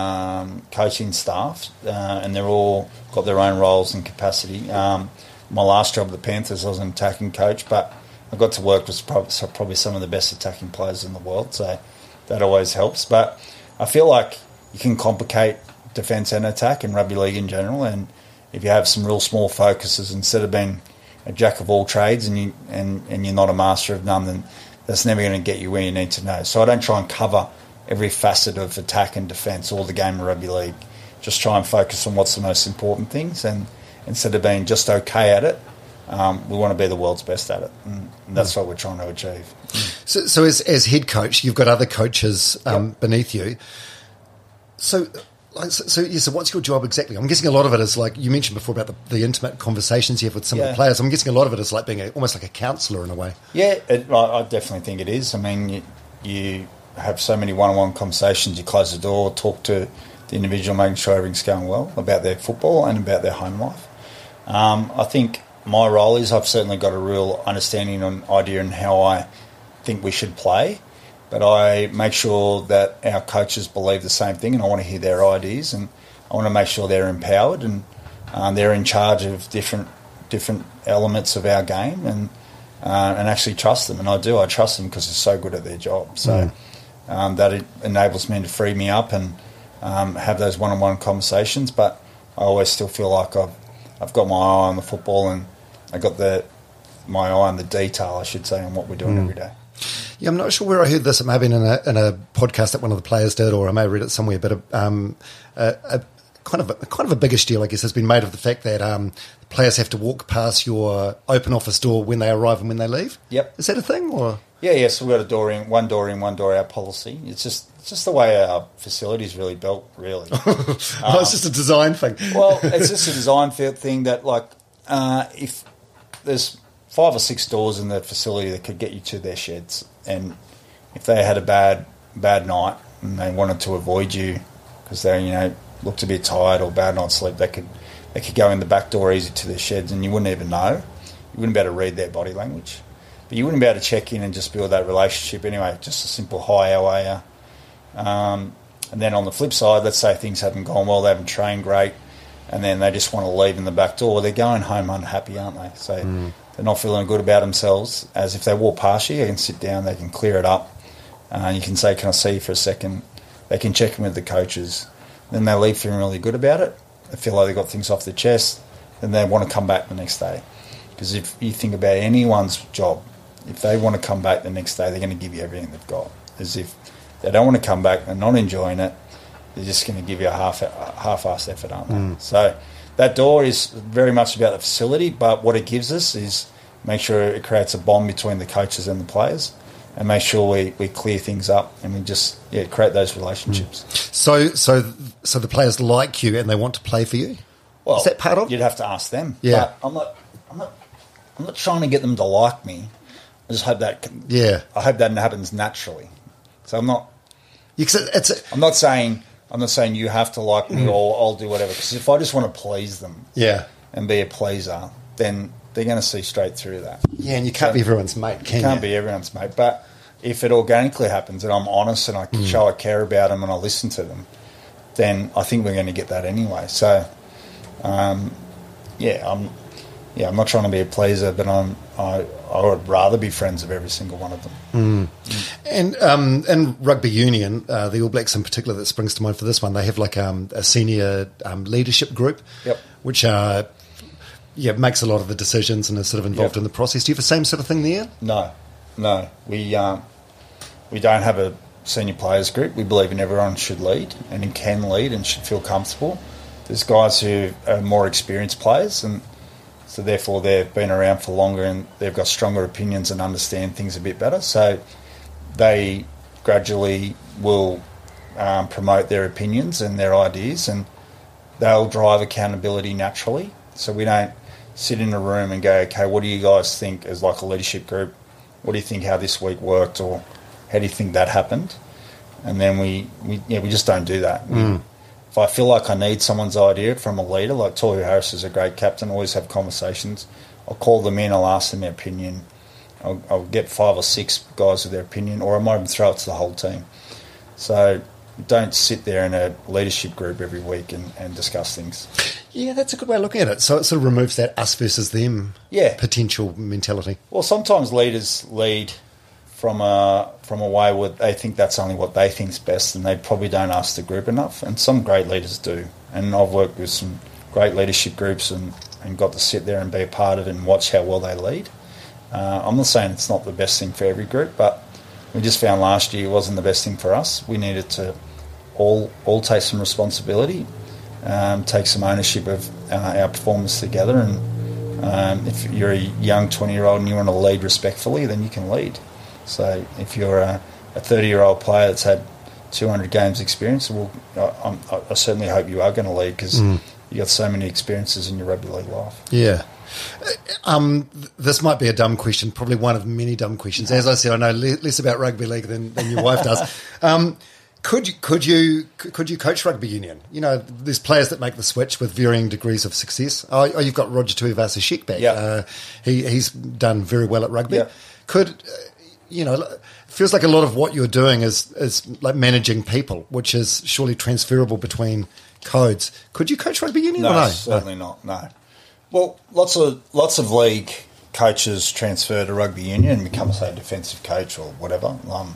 um, coaching staff, uh, and they're all got their own roles and capacity. Um, my last job at the Panthers, I was an attacking coach, but I got to work with probably some of the best attacking players in the world, so that always helps. But I feel like you can complicate defence and attack in rugby league in general, and if you have some real small focuses, instead of being a jack of all trades and, you, and, and you're not a master of none, then that's never going to get you where you need to know. So I don't try and cover every facet of attack and defence or the game of rugby league. Just try and focus on what's the most important things, and instead of being just okay at it, Um, we want to be the world's best at it, and that's what we're trying to achieve. So, so as, as head coach, you've got other coaches um, yep. beneath you. So, like, so, so, yeah, so what's your job exactly? I'm guessing a lot of it is like you mentioned before about the, the intimate conversations you have with some yeah. of the players. I'm guessing a lot of it is like being a, almost like a counsellor in a way. Yeah, it, I, I definitely think it is. I mean, you, you have so many one-on-one conversations. You close the door, talk to the individual, making sure everything's going well about their football and about their home life. Um, I think my role is I've certainly got a real understanding and idea on how I think we should play, but I make sure that our coaches believe the same thing, and I want to hear their ideas, and I want to make sure they're empowered and um, they're in charge of different different elements of our game, and uh, and actually trust them. And I do. I trust them because they're so good at their job. So mm. um, that it enables me to free me up and um, have those one-on-one conversations. But I always still feel like I've I've got my eye on the football, and I got the my eye on the detail, I should say, on what we're doing mm. every day. Yeah, I'm not sure where I heard this. It may have been in a, in a podcast that one of the players did, or I may have read it somewhere. But um, a, a kind of a, kind of a biggish deal, I guess, has been made of the fact that um, players have to walk past your open office door when they arrive and when they leave. Yep. Is that a thing, or? Yeah, yeah. So we've got a door in, one door in, one door out policy. It's just it's just the way our facility is really built, really. oh, um, it's just a design thing. Well, it's just a design thing that, like, uh, if there's five or six doors in the facility that could get you to their sheds, and if they had a bad bad night and they wanted to avoid you because they, you know, looked a bit tired or bad night's sleep, they could they could go in the back door easy to their sheds, and you wouldn't even know. You wouldn't be able to read their body language, but you wouldn't be able to check in and just build that relationship anyway. Just a simple hi, how are you? Um, and then on the flip side, let's say things haven't gone well, they haven't trained great, and then they just want to leave in the back door. They're going home unhappy, aren't they? So mm. they're not feeling good about themselves. As if they walk past you, they can sit down, they can clear it up. Uh, you can say, can I see you for a second? They can check in with the coaches. Then they leave feeling really good about it. They feel like they've got things off their chest. Then they want to come back the next day. Because if you think about anyone's job, if they want to come back the next day, they're going to give you everything they've got. As if they don't want to come back, they're not enjoying it, they're just going to give you a half, a half-assed effort, aren't they? Mm. So that door is very much about the facility, but what it gives us is make sure it creates a bond between the coaches and the players, and make sure we, we clear things up and we just yeah create those relationships. Mm. So so so the players like you and they want to play for you? Well, is that part of it? You'd have to ask them. Yeah. But I'm not I'm not I'm not trying to get them to like me. I just hope that yeah. I hope that happens naturally. So I'm not yeah, it's a, I'm not saying I'm not saying you have to like me mm. or I'll do whatever, because if I just want to please them yeah. and be a pleaser, then they're going to see straight through that. Yeah, and you can't so, be everyone's mate, can you? You can't be everyone's mate. But if it organically happens and I'm honest and I can mm. show I care about them and I listen to them, then I think we're going to get that anyway. So, um, yeah, I'm yeah, I'm not trying to be a pleaser, but I'm I, I would rather be friends of every single one of them. Mm. Mm. And um, in rugby union, uh, the All Blacks in particular, that springs to mind for this one, they have like um, a senior um, leadership group, yep. which uh, yeah makes a lot of the decisions and is sort of involved yep. in the process. Do you have the same sort of thing there? No, no, we um, we don't have a senior players group. We believe in everyone should lead and can lead and should feel comfortable. There's guys who are more experienced players, and so therefore they've been around for longer and they've got stronger opinions and understand things a bit better. So they gradually will um, promote their opinions and their ideas, and they'll drive accountability naturally. So we don't sit in a room and go, okay, what do you guys think as like a leadership group? What do you think how this week worked, or how do you think that happened? And then we, we yeah, we just don't do that. Mm. We, if I feel like I need someone's idea from a leader, like Tohu Harris is a great captain, always have conversations. I'll call them in, I'll ask them their opinion. I'll, I'll get five or six guys with their opinion, or I might even throw it to the whole team. So don't sit there in a leadership group every week and, and discuss things. Yeah, that's a good way of looking at it. So it sort of removes that us versus them yeah. potential mentality. Well, sometimes leaders lead from a from a way where they think that's only what they think's best, and they probably don't ask the group enough. And some great leaders do. And I've worked with some great leadership groups and, and got to sit there and be a part of it and watch how well they lead. Uh, I'm not saying it's not the best thing for every group, but we just found last year it wasn't the best thing for us. We needed to all all take some responsibility, um, take some ownership of uh, our performance together. And um, if you're a young twenty-year-old and you want to lead respectfully, then you can lead. So if you're a thirty-year-old player that's had two hundred games experience, well, I, I, I certainly hope you are going to lead, because mm. you've got so many experiences in your rugby league life. Yeah. Um, this might be a dumb question, probably one of many dumb questions. As I said, I know less about rugby league than, than your wife does. Um, Could you could you could you coach rugby union? You know, there's players that make the switch with varying degrees of success. Oh, oh you've got Roger Tuivasa-Sheck back. Yeah. Uh, he he's done very well at rugby. Yeah. Could uh, you know? It feels like a lot of what you're doing is is like managing people, which is surely transferable between codes. Could you coach rugby union? No, or no? certainly no. not. No. Well, lots of lots of league coaches transfer to rugby union and become, say, a defensive coach or whatever. Um,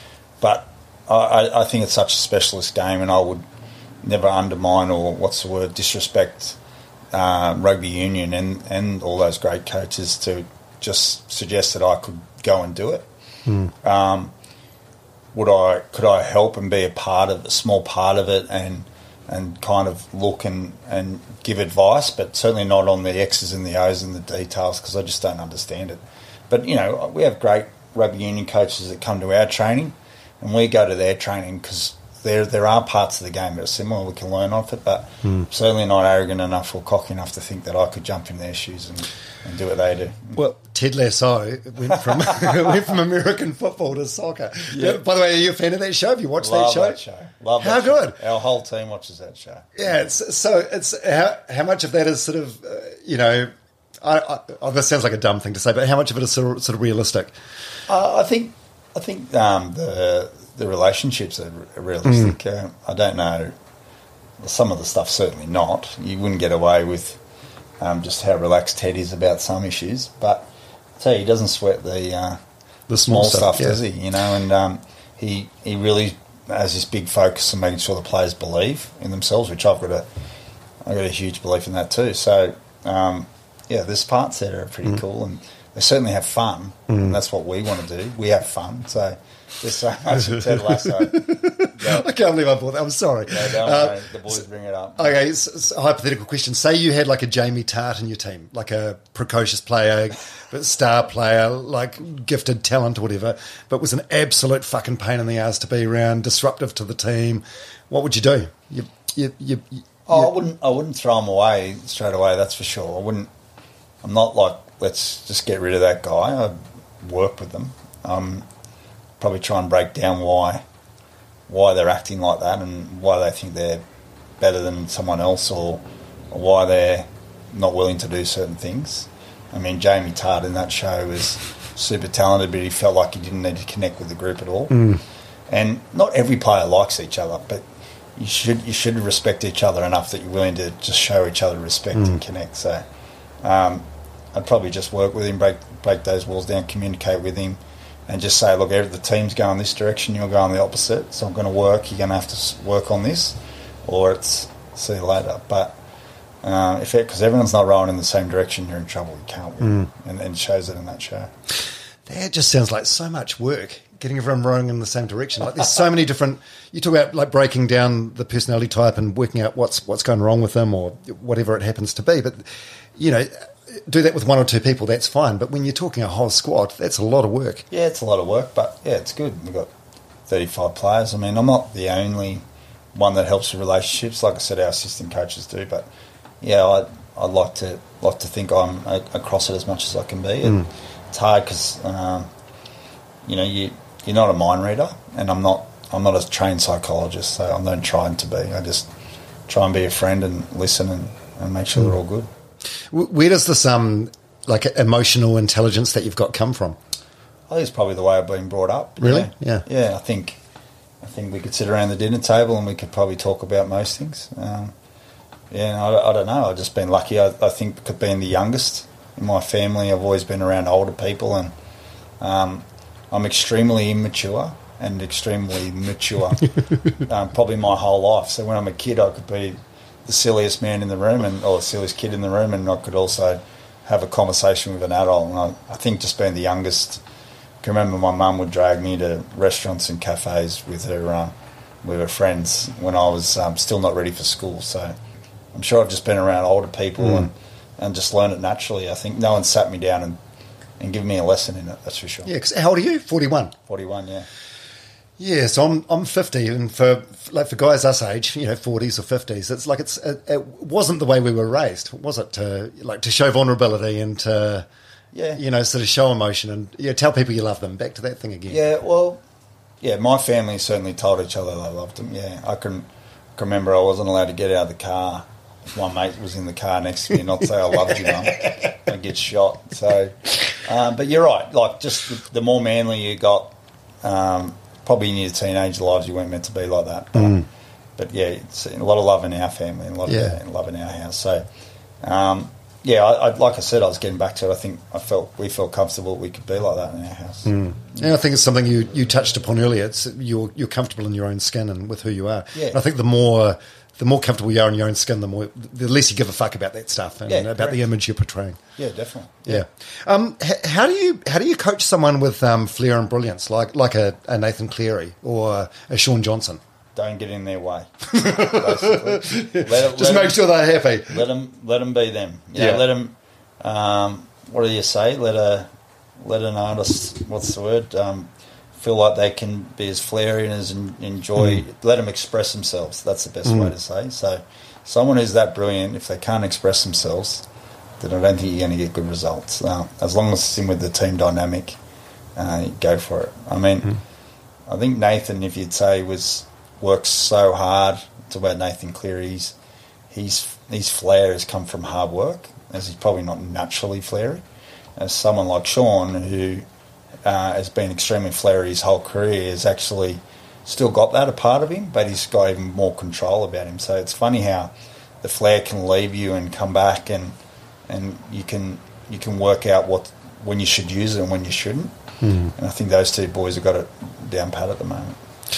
but I, I think it's such a specialist game, and I would never undermine or what's the word disrespect uh, rugby union and, and all those great coaches to just suggest that I could go and do it. Mm. Um, would I? Could I help and be a part of a small part of it and and kind of look and, and give advice, but certainly not on the X's and the O's and the details because I just don't understand it. But you know, we have great rugby union coaches that come to our training. And we go to their training because there there are parts of the game that are similar. We can learn off it, but mm. certainly not arrogant enough or cocky enough to think that I could jump in their shoes and, and do what they do. Well, Ted Lasso went from went from American football to soccer. Yeah. By the way, are you a fan of that show? Have you watched Love that show? that show. Love How that show. good? Our whole team watches that show. Yeah. It's, so it's how how much of that is sort of uh, you know. I, I, oh, this sounds like a dumb thing to say, but how much of it is sort of, sort of realistic? Uh, I think I think um, the the relationships are realistic. Mm. Uh, I don't know. Some of the stuff certainly not. You wouldn't get away with um, just how relaxed Ted is about some issues. But I tell you, he doesn't sweat the uh, the small, small stuff, stuff yeah. does he? You know, and um, he he really has this big focus on making sure the players believe in themselves, which I've got a I've got a huge belief in that too. So um, yeah, there's parts that are pretty mm. cool, and they certainly have fun, mm. and that's what we want to do. We have fun, so. There's so much of Ted Lasso. Yeah. I can't believe I bought that. I'm sorry. No, don't uh, worry. The boys bring it up. Okay, so, so hypothetical question. Say you had like a Jamie Tart in your team, like a precocious player, but star player, like gifted talent or whatever, but was an absolute fucking pain in the ass to be around, disruptive to the team. What would you do? You, you, you, you, oh, I wouldn't. I wouldn't throw him away straight away. That's for sure. I wouldn't. I'm not like let's just get rid of that guy. I'd work with them. Um, probably try and break down why why they're acting like that and why they think they're better than someone else or, or why they're not willing to do certain things. I mean, Jamie Tart in that show was super talented, but he felt like he didn't need to connect with the group at all. Mm. And not every player likes each other, but you should you should respect each other enough that you're willing to just show each other respect mm. and connect. So um, I'd probably just work with him, break break those walls down, communicate with him, and just say, look, the team's going this direction, you're going the opposite, so I'm going to work, you're going to have to work on this, or it's see you later. But uh, if because everyone's not rowing in the same direction, you're in trouble, you can't win. Mm. And, and it shows it in that show. That just sounds like so much work, getting everyone rowing in the same direction. Like there's so many different, you talk about like breaking down the personality type and working out what's what's going wrong with them or whatever it happens to be, but, you know, do that with one or two people, that's fine. But when you're talking a whole squad, that's a lot of work. Yeah, it's a lot of work, but yeah, it's good. We've got thirty-five players. I mean, I'm not the only one that helps with relationships. Like I said, our assistant coaches do. But yeah, I'd, I'd like to like to think I'm a, across it as much as I can be. Mm. It's hard because um, you know you you're not a mind reader, and I'm not I'm not a trained psychologist, so I'm not trying to be. I just try and be a friend and listen and, and make sure mm. they're all good. Where does this um like emotional intelligence that you've got come from? I think it's probably the way I've been brought up. Really? Yeah. Yeah. yeah, I think I think we could sit around the dinner table and we could probably talk about most things. Um, yeah, I, I don't know. I've just been lucky. I, I think being the youngest in my family, I've always been around older people, and um, I'm extremely immature and extremely mature. um, probably my whole life. So when I'm a kid, I could be the silliest man in the room and or the silliest kid in the room, and I could also have a conversation with an adult. And I, I think just being the youngest, I can remember my mum would drag me to restaurants and cafes with her uh, with her friends when I was um, still not ready for school. So I'm sure I've just been around older people mm. and, and just learned it naturally. I think no one sat me down and, and given me a lesson in it, that's for sure. Yeah, 'cause how old are you? forty-one? forty-one, yeah. Yeah, so I'm I'm fifty, and for like for guys us age, you know, forties or fifties, it's like it's it, it wasn't the way we were raised, was it? To like to show vulnerability and to, yeah, you know, sort of show emotion and yeah, tell people you love them. Back to that thing again. Yeah, well, yeah, my family certainly told each other they loved him. Yeah, I can, can remember I wasn't allowed to get out of the car. My mate was in the car next to me, not say I loved you, Mum. I'd get shot. So, um, but you're right. Like, just the more manly you got, um, probably in your teenage lives, you weren't meant to be like that. But, mm. but yeah, it's a lot of love in our family and a lot yeah. of love in our house. So, um, yeah, I, I, like I said, I was getting back to it. I think I felt we felt comfortable we could be like that in our house. Mm. And I think it's something you, you touched upon earlier. It's you're you're comfortable in your own skin and with who you are. Yeah. And I think the more the more comfortable you are in your own skin, the more the less you give a fuck about that stuff and yeah, about correct. The image you're portraying. Yeah, definitely. Yeah. yeah. Um, h- how do you how do you coach someone with um, flair and brilliance like like a, a Nathan Cleary or a Shaun Johnson? Don't get in their way. Basically, let it, just let make them, sure they're happy. Let them let them be them. You yeah. know, let them. Um, what do you say? Let a let an artist. What's the word? Um, feel like they can be as flary and as en- enjoy. Mm. Let them express themselves. That's the best mm. way to say. So, someone who's that brilliant, if they can't express themselves, then I don't think you're going to get good results. Uh, as long as it's in with the team dynamic, uh, go for it. I mean, mm. I think Nathan, if you'd say, was works so hard. It's about Nathan Cleary. He's, he's, his flair has come from hard work, as he's probably not naturally flary. As someone like Shaun, who uh, has been extremely flary his whole career, has actually still got that a part of him, but he's got even more control about him. So it's funny how the flair can leave you and come back, and and you can you can work out what when you should use it and when you shouldn't. Mm. And I think those two boys have got it down pat at the moment.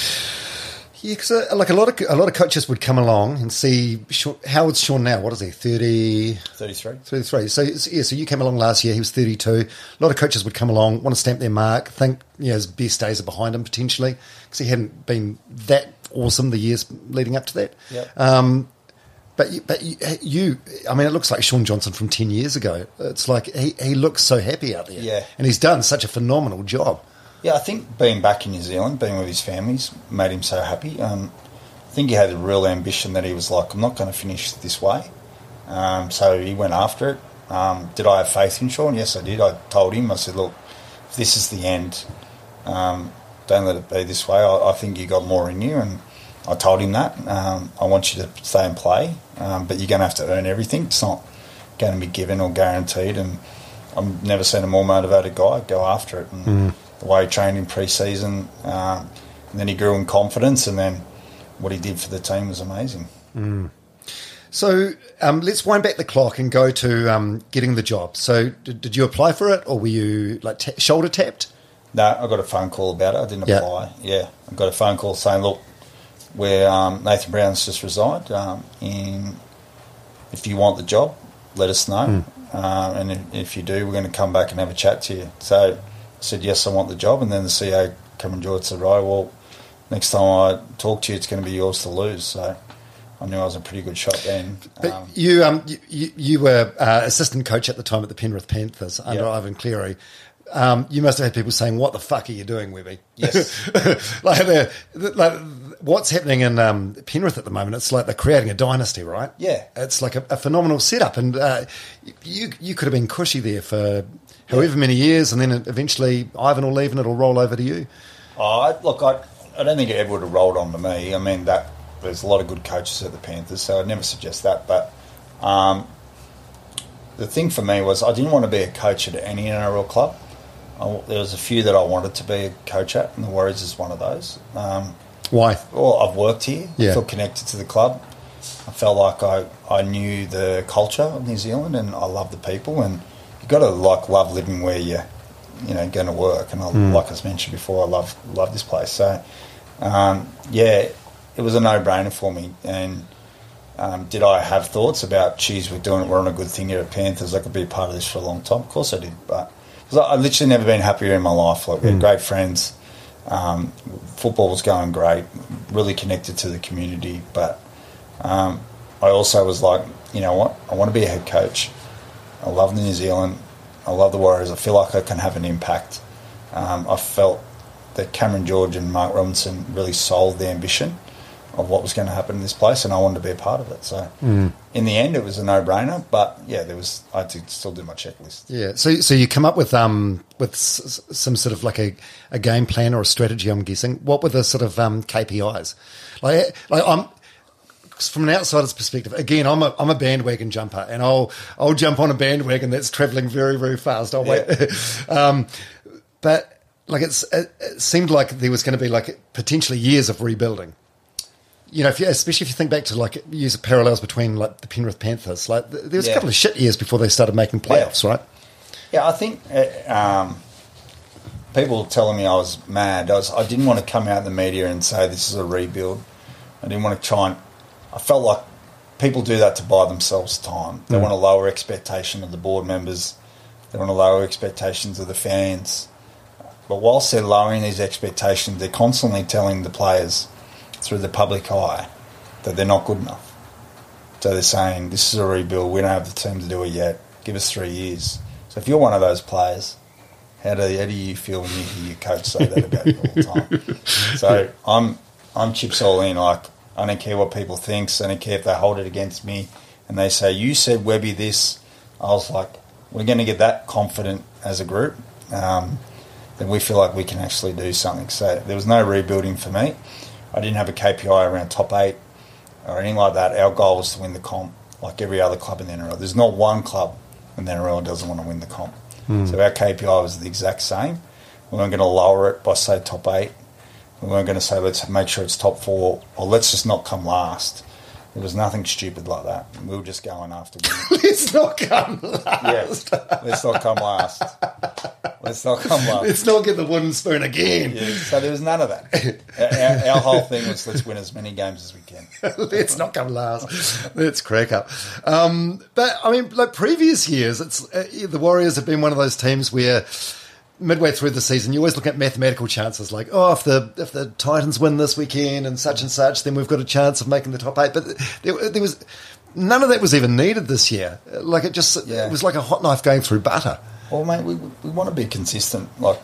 Yeah, because uh, like a lot of a lot of coaches would come along and see Shaun, how old's Shaun now? What is he? thirty thirty-three thirty-three So yeah, so you came along last year. He was thirty-two A lot of coaches would come along, want to stamp their mark, think you know his best days are behind him potentially because he hadn't been that awesome the years leading up to that. Yep. Um, but you, but you, you, I mean, it looks like Shaun Johnson from ten years ago. It's like he he looks so happy out there. Yeah, and he's done such a phenomenal job. Yeah, I think being back in New Zealand, being with his families, made him so happy. Um, I think he had a real ambition that he was like, I'm not going to finish this way. Um, so he went after it. Um, did I have faith in Shaun? Yes, I did. I told him, I said, look, if this is the end, um, don't let it be this way. I, I think you got more in you. And I told him that. Um, I want you to stay and play, um, but you're going to have to earn everything. It's not going to be given or guaranteed. And I've never seen a more motivated guy go after it. And, mm. the way he trained in pre-season, um, and then he grew in confidence, and then what he did for the team was amazing. Mm. So um, let's wind back the clock and go to um, getting the job. So did, did you apply for it, or were you like t- shoulder tapped? No, I got a phone call about it. I didn't yeah. apply. Yeah, I got a phone call saying, look, where um, Nathan Brown's just resigned, um, in, if you want the job, let us know. Mm. Uh, and if, if you do, we're going to come back and have a chat to you. So I said, yes, I want the job. And then the C E O, Cameron George, said, right, well, next time I talk to you, it's going to be yours to lose. So I knew I was a pretty good shot then. But um, you, um, you you were uh, assistant coach at the time at the Penrith Panthers under yep. Ivan Cleary. Um, you must have had people saying, what the fuck are you doing, Webby? Yes. like, the, like what's happening in um, Penrith at the moment, it's like they're creating a dynasty, right? Yeah. It's like a, a phenomenal setup. And uh, you you could have been cushy there for however many years, and then eventually Ivan will leave and it'll roll over to you. Oh, look, I, I don't think it ever would have rolled on to me. I mean, that there's a lot of good coaches at the Panthers, so I'd never suggest that. But um, the thing for me was I didn't want to be a coach at any N R L club. I, there was a few that I wanted to be a coach at, and the Warriors is one of those. Um, Why? Well, I've worked here. Yeah. I feel connected to the club. I felt like I, I knew the culture of New Zealand, and I love the people, and you've got to like love living where you're, you know, going to work. And I, mm. like I mentioned before, I love love this place. So, um, yeah, it was a no-brainer for me. And um, did I have thoughts about, geez, we're doing it, we're on a good thing here at Panthers, I could be a part of this for a long time? Of course I did. But cause I, I literally never been happier in my life. Like, we had mm. great friends. Um, football was going great, really connected to the community. But um, I also was like, you know what, I want to be a head coach. I love New Zealand. I love the Warriors. I feel like I can have an impact. Um, I felt that Cameron George and Mark Robinson really sold the ambition. of what was going to happen in this place, and I wanted to be a part of it. So mm. in the end, it was a no-brainer. But yeah, there was I had to still do my checklist. Yeah. So so you come up with um with s- some sort of like a, a game plan or a strategy. I'm guessing. What were the sort of um, K P Is? Like like I'm. From an outsider's perspective, again, I'm a I'm a bandwagon jumper, and I'll I'll jump on a bandwagon that's travelling very very fast. I'll yeah. wait, um, but like it's it, it seemed like there was going to be like potentially years of rebuilding. You know, if you, especially if you think back to like use parallels between like the Penrith Panthers, like there was yeah. a couple of shit years before they started making playoffs, yeah. right? Yeah, I think uh, um, people telling me I was mad. I was I didn't want to come out in the media and say this is a rebuild. I didn't want to try and. I felt like people do that to buy themselves time. They mm. want to lower expectation of the board members. They want to lower expectations of the fans. But whilst they're lowering these expectations, they're constantly telling the players through the public eye that they're not good enough. So they're saying, this is a rebuild, we don't have the team to do it yet, give us three years. So if you're one of those players, how do, how do you feel when you hear your coach say that about you all the time? So I'm I'm chips all in. Like, I don't care what people think, I don't care if they hold it against me and they say, you said Webby this. I was like, we're going to get that confident as a group um, that we feel like we can actually do something. So there was no rebuilding for me. I didn't have a K P I around top eight or anything like that. Our goal was to win the comp like every other club in the N R L. There's not one club in the N R L that doesn't want to win the comp. Mm. So our K P I was the exact same. We weren't going to lower it by, say, top eight. We weren't going to say, let's make sure it's top four or let's just not come last. There was nothing stupid like that. We were just going after winning. Let's not come last. Yeah, let's not come last. Let's not come last. Let's not get the wooden spoon again. Yeah, so there was none of that. Our, our whole thing was let's win as many games as we can. Let's not come last. Let's crack up. Um, but, I mean, like previous years, it's uh, the Warriors have been one of those teams where midway through the season, you always look at mathematical chances like, oh, if the if the Titans win this weekend and such and such, then we've got a chance of making the top eight. But there, there was none of that was even needed this year. Like it just yeah. it was like a hot knife going through butter. Well, mate, we we want to be consistent. Like,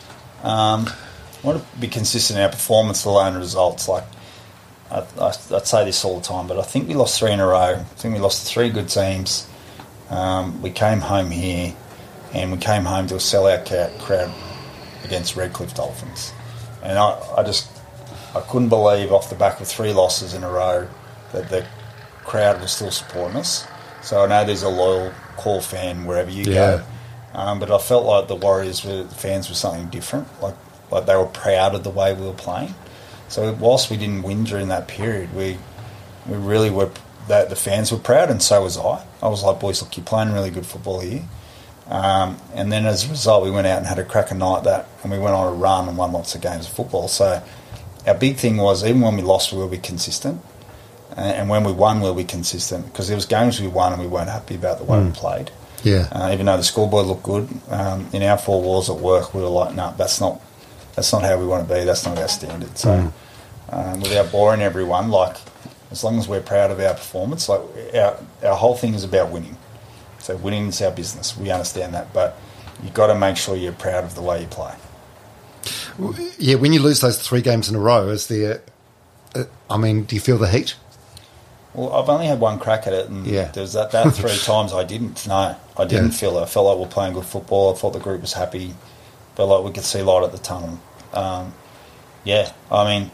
um, we want to be consistent in our performance, the own results. Like, I, I, I'd say this all the time, but I think we lost three in a row. I think we lost to three good teams. Um, we came home here. And we came home to a sellout crowd against Redcliffe Dolphins. And I, I just, I couldn't believe off the back of three losses in a row that the crowd was still supporting us. So I know there's a loyal core fan wherever you yeah. go. Um, but I felt like the Warriors were, the fans were something different. Like, like they were proud of the way we were playing. So whilst we didn't win during that period, we we really were, the, the fans were proud and so was I. I was like, boys, look, you're playing really good football here. Um, and then as a result, we went out and had a cracker night that, and we went on a run and won lots of games of football. So our big thing was, even when we lost, we will be consistent, and, and when we won, we'll be consistent, because there was games we won and we weren't happy about the way mm. we played. Yeah. Uh, even though the scoreboard looked good, um, in our four walls at work, we were like, no, that's not that's not how we want to be. That's not our standard. So mm. um, without boring everyone, like as long as we're proud of our performance, like our our whole thing is about winning. So winning is our business. We understand that, but you've got to make sure you're proud of the way you play. Yeah, when you lose those three games in a row, is there? Uh, I mean, do you feel the heat? Well, I've only had one crack at it, and yeah. there was that, that three times I didn't. No, I didn't yeah. feel it. I felt like we were playing good football. I thought the group was happy. Felt like we could see light at the tunnel. Um, yeah, I mean,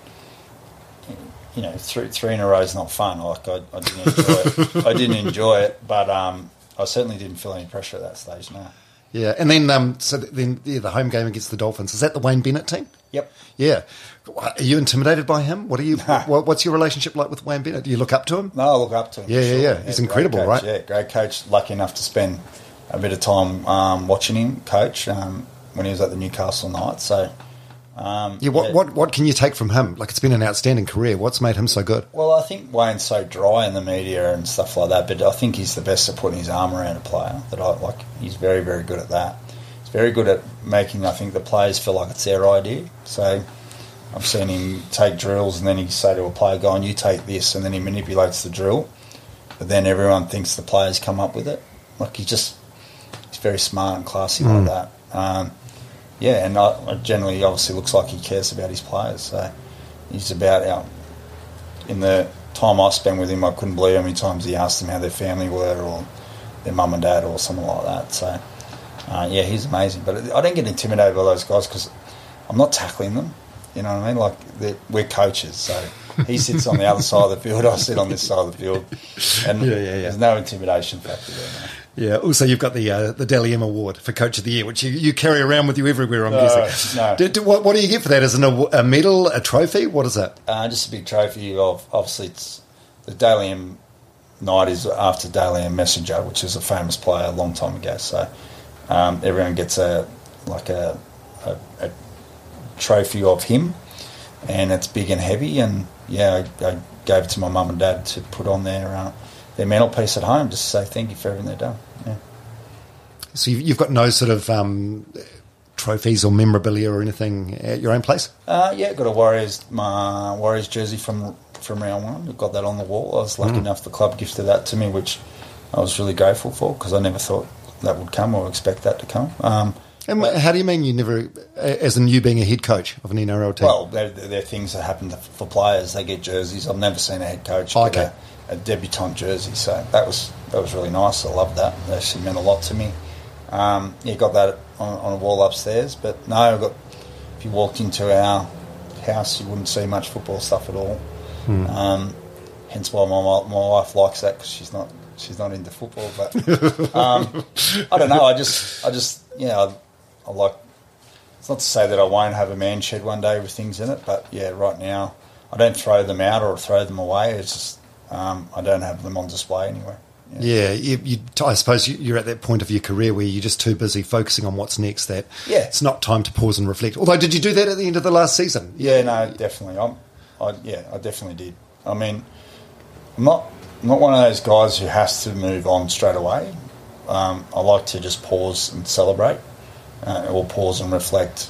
you know, three three in a row is not fun. Like I, I didn't enjoy it. I didn't enjoy it, but. Um, I certainly didn't feel any pressure at that stage, no. Yeah, and then um, so then yeah, the home game against the Dolphins, is that the Wayne Bennett team? Yep. Yeah. Are you intimidated by him? What are you? No. what, what's your relationship like with Wayne Bennett? Do you look up to him? No, I look up to him. Yeah, yeah, sure. yeah. He's yeah, incredible, coach, right? Yeah, great coach. Lucky enough to spend a bit of time um, watching him coach um, when he was at the Newcastle Knights. So, um, yeah, what, yeah. what what can you take from him? Like, it's been an outstanding career. What's made him so good? Well, I think Wayne's so dry in the media and stuff like that, but I think he's the best at putting his arm around a player. That I like. He's very, very good at that. He's very good at making, I think, the players feel like it's their idea. So I've seen him take drills and then he say to a player, "Go on, you take this," and then he manipulates the drill. But then everyone thinks the players come up with it. Like he just, he's very smart and classy mm. like that. Um, Yeah, and I, generally, obviously, looks like he cares about his players. So he's about our in the time I spent with him, I couldn't believe how many times he asked them how their family were or their mum and dad or something like that. So, uh, yeah, he's amazing. But I don't get intimidated by those guys because I'm not tackling them. You know what I mean? Like, we're coaches, so he sits on the other side of the field, I sit on this side of the field, and yeah, yeah, yeah. there's no intimidation factor there. No. Yeah. Also, you've got the uh, the Dally M Award for Coach of the Year, which you, you carry around with you everywhere. I'm no, guessing. No. Do, do, what, what do you get for that? Is it a, a medal, a trophy? What is that? Uh, just a big trophy of obviously it's the Dally M night is after Dally M Messenger, which is a famous player a long time ago. So um, everyone gets a like a, a, a trophy of him, and it's big and heavy. And yeah, I, I gave it to my mum and dad to put on their uh, their mantelpiece at home, just to say thank you for everything they've done. Yeah. So you've, you've got no sort of um, trophies or memorabilia or anything at your own place? Uh, yeah, got a Warriors my Warriors jersey from from round one. I've got that on the wall. I was lucky mm. enough the club gifted that to me, which I was really grateful for because I never thought that would come or expect that to come. Um, and but, how do you mean you never, as in you being a head coach of an N R L team? Well, they're, they're things that happen to, for players. They get jerseys. I've never seen a head coach oh, get okay. a, a debutant jersey, so that was that was really nice. I loved that. That actually meant a lot to me. Um, yeah, got that on, on a wall upstairs. But no, I've got. If you walked into our house, you wouldn't see much football stuff at all. Hmm. Um, hence why my my wife likes that because she's not she's not into football. But um, I don't know. I just I just yeah I, I like. It's not to say that I won't have a man shed one day with things in it, but yeah, right now I don't throw them out or throw them away. It's just um, I don't have them on display anyway. Yeah, yeah you, you, I suppose you're at that point of your career where you're just too busy focusing on what's next that yeah. it's not time to pause and reflect. Although, did you do that at the end of the last season? Yeah, no, definitely. I'm, I, yeah, I definitely did. I mean, I'm not, I'm not one of those guys who has to move on straight away. Um, I like to just pause and celebrate uh, or pause and reflect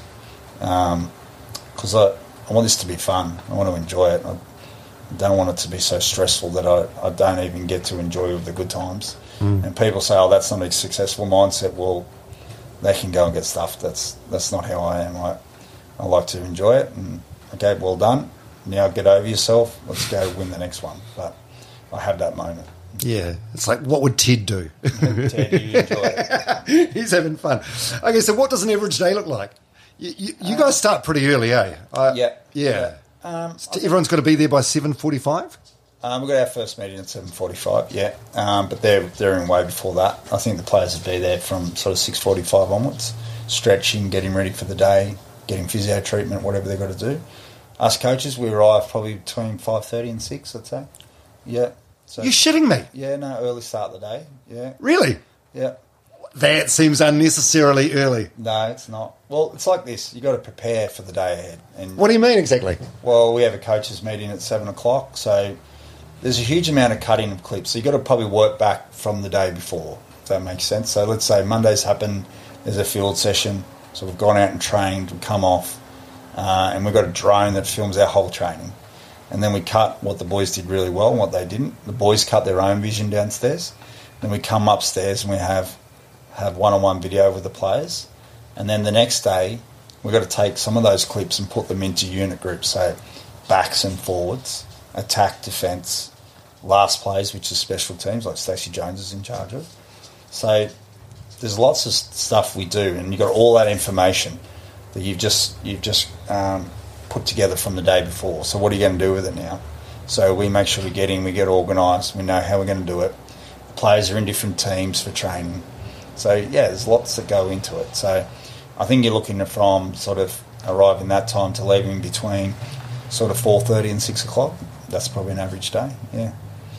because um, I, I want this to be fun. I want to enjoy it. I, don't want it to be so stressful that I, I don't even get to enjoy the good times. Mm. And people say, oh, that's not a successful mindset. Well, they can go and get stuff. That's that's not how I am. I, I like to enjoy it. And, okay, well done. Now get over yourself. Let's go win the next one. But I have that moment. Yeah. It's like, what would Ted do? Ted, you enjoy it. He's having fun. Okay, so what does an average day look like? You, you, you guys start pretty early, eh? I, yeah. Yeah. yeah. Um, so everyone's got to be there by seven forty-five? Um, we've got our first meeting at seven forty-five, yeah. Um, but they're they're in way before that. I think the players would be there from sort of six forty-five onwards, stretching, getting ready for the day, getting physio treatment, whatever they've got to do. Us coaches, we arrive probably between five thirty and six, I'd say. Yeah. So, you're shitting me? Yeah, no, early start of the day, yeah. Really? Yeah. That seems unnecessarily early. No, it's not. Well, it's like this. You've got to prepare for the day ahead. And what do you mean exactly? Well, we have a coaches meeting at seven o'clock, so there's a huge amount of cutting of clips. So you've got to probably work back from the day before, if that makes sense. So let's say Monday's happened, there's a field session, so we've gone out and trained, we come off, uh, and we've got a drone that films our whole training. And then we cut what the boys did really well and what they didn't. The boys cut their own vision downstairs. Then we come upstairs and we have... have one-on-one video with the players, and then the next day we've got to take some of those clips and put them into unit groups, so backs and forwards, attack, defence, last plays, which is special teams, like Stacey Jones is in charge of. So there's lots of stuff we do, and you've got all that information that you've just you've just um, put together from the day before. So what are you going to do with it now? So we make sure we get in, we get organised, we know how we're going to do it. The players are in different teams for training. So, yeah, there's lots that go into it. So I think you're looking from sort of arriving that time to leaving between sort of four thirty and six o'clock. That's probably an average day, yeah.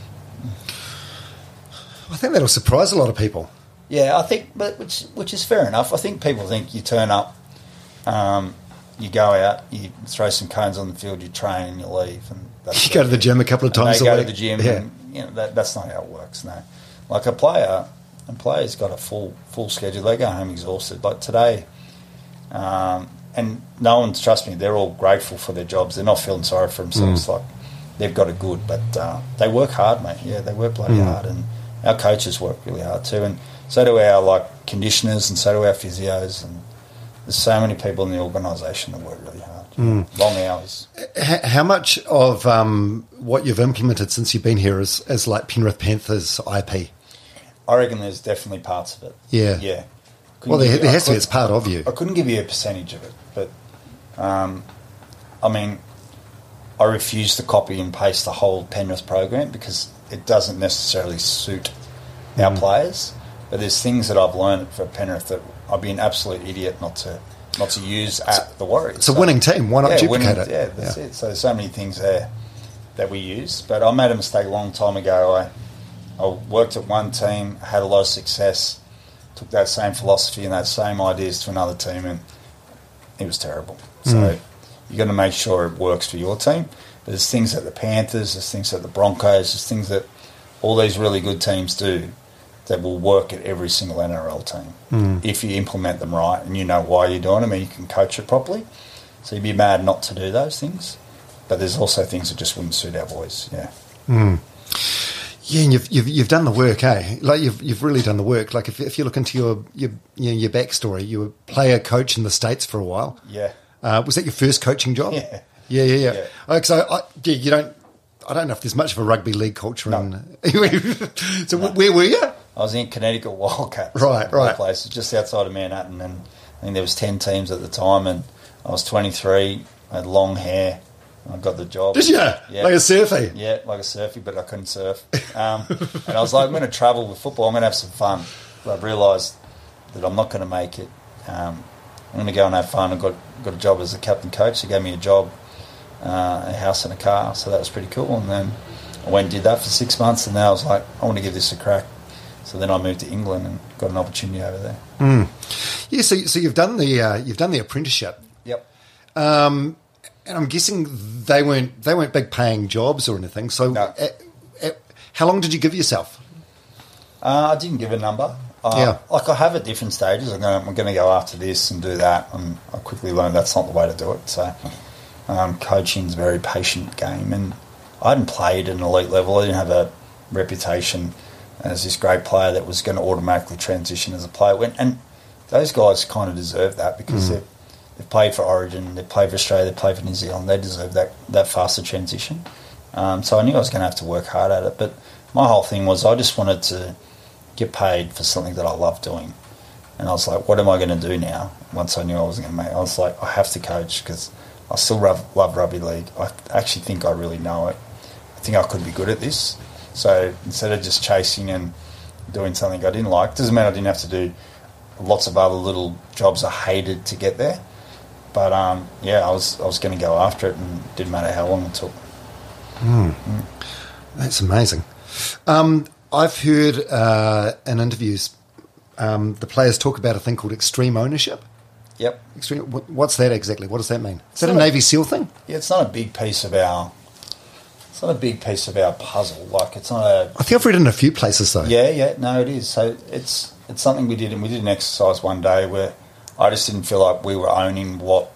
I think that'll surprise a lot of people. Yeah, I think, but which which is fair enough. I think people think you turn up, um, you go out, you throw some cones on the field, you train, and you leave. And that's you go to the gym a couple of times a week. They go week. to the gym, yeah. and you know, that, that's not how it works, no. Like a player... And players got a full full schedule. They go home exhausted. Like today, um, and no one, trust me, they're all grateful for their jobs. They're not feeling sorry for themselves. Mm. Like they've got it good, but uh, they work hard, mate. Yeah, they work bloody mm. hard, and our coaches work really hard too. And so do our like conditioners, and so do our physios, and there's so many people in the organisation that work really hard. Mm. Long hours. H- how much of um, what you've implemented since you've been here is, is like Penrith Panthers I P? I reckon there's definitely parts of it. Yeah. Yeah. Couldn't Well, there, give you- there I has to be. could- It's part of you. I couldn't give you a percentage of it, but um, I mean, I refuse to copy and paste the whole Penrith program because it doesn't necessarily suit our Mm. players. But there's things that I've learned for Penrith that I'd be an absolute idiot not to not to use at the Warriors. It's a winning team. Why not yeah, duplicate winning, it? Yeah, that's it. So there's so many things there that we use. But I made a mistake a long time ago. I I worked at one team, had a lot of success, took that same philosophy and those same ideas to another team, and it was terrible. So Mm. you've got to make sure it works for your team. But there's things that the Panthers, there's things that the Broncos, there's things that all these really good teams do that will work at every single N R L team Mm. if you implement them right and you know why you're doing them and you can coach it properly. So you'd be mad not to do those things. But there's also things that just wouldn't suit our boys, yeah. Mm. Yeah, and you've, you've you've done the work, eh? Like you've you've really done the work. Like if if you look into your your you know, your backstory, you were player coach in the States for a while. Yeah. Uh, was that your first coaching job? Yeah. Yeah, yeah, yeah. Yeah. Oh, 'cause I, I, yeah, you don't. I don't know if there's much of a rugby league culture No. in. So no. Where were you? I was in Connecticut Wildcats. Right, right. Place just outside of Manhattan, and I think there was ten teams at the time, and I was twenty-three. I had long hair. I got the job. Did you? Yeah. Like a surfy? Yeah, like a surfy, but I couldn't surf. Um, and I was like, I'm going to travel with football. I'm going to have some fun. But I realised that I'm not going to make it. Um, I'm going to go and have fun. I got got a job as a captain coach. They gave me a job, uh, a house and a car, so that was pretty cool. And then I went and did that for six months, and then I was like, I want to give this a crack. So then I moved to England and got an opportunity over there. Mm. Yeah, so so you've done the uh, you've done the apprenticeship. Yep. Um, and I'm guessing they weren't they weren't big paying jobs or anything. So, No. at, at, how long did you give yourself? Uh, I didn't give a number. Uh, Yeah. Like I have at different stages. I'm going, I'm going to go after this and do that. And I quickly learned that's not the way to do it. So um, coaching's a very patient game. And I hadn't played at an elite level. I didn't have a reputation as this great player that was going to automatically transition as a player. When, and those guys kind of deserve that because Mm. they've, they've played for Origin, they've played for Australia, they've played for New Zealand. They deserve that, that faster transition. Um, so I knew I was going to have to work hard at it. But my whole thing was I just wanted to get paid for something that I love doing. And I was like, what am I going to do now? Once I knew I wasn't going to make it, I was like, I have to coach because I still love, love rugby league. I actually think I really know it. I think I could be good at this. So instead of just chasing and doing something I didn't like, doesn't mean I didn't have to do lots of other little jobs I hated to get there. But um, yeah, I was I was going to go after it, and it didn't matter how long it took. Mm. Mm. That's amazing. Um, I've heard uh, in interviews um, the players talk about a thing called extreme ownership. Yep. Extreme. What's that exactly? What does that mean? Is that a not Navy SEAL thing? Yeah, it's not a big piece of our. It's not a big piece of our puzzle. Like it's not a. I think I've read it in a few places though. Yeah, yeah, no, it is. So it's it's something we did, and we did an exercise one day where I just didn't feel like we were owning what.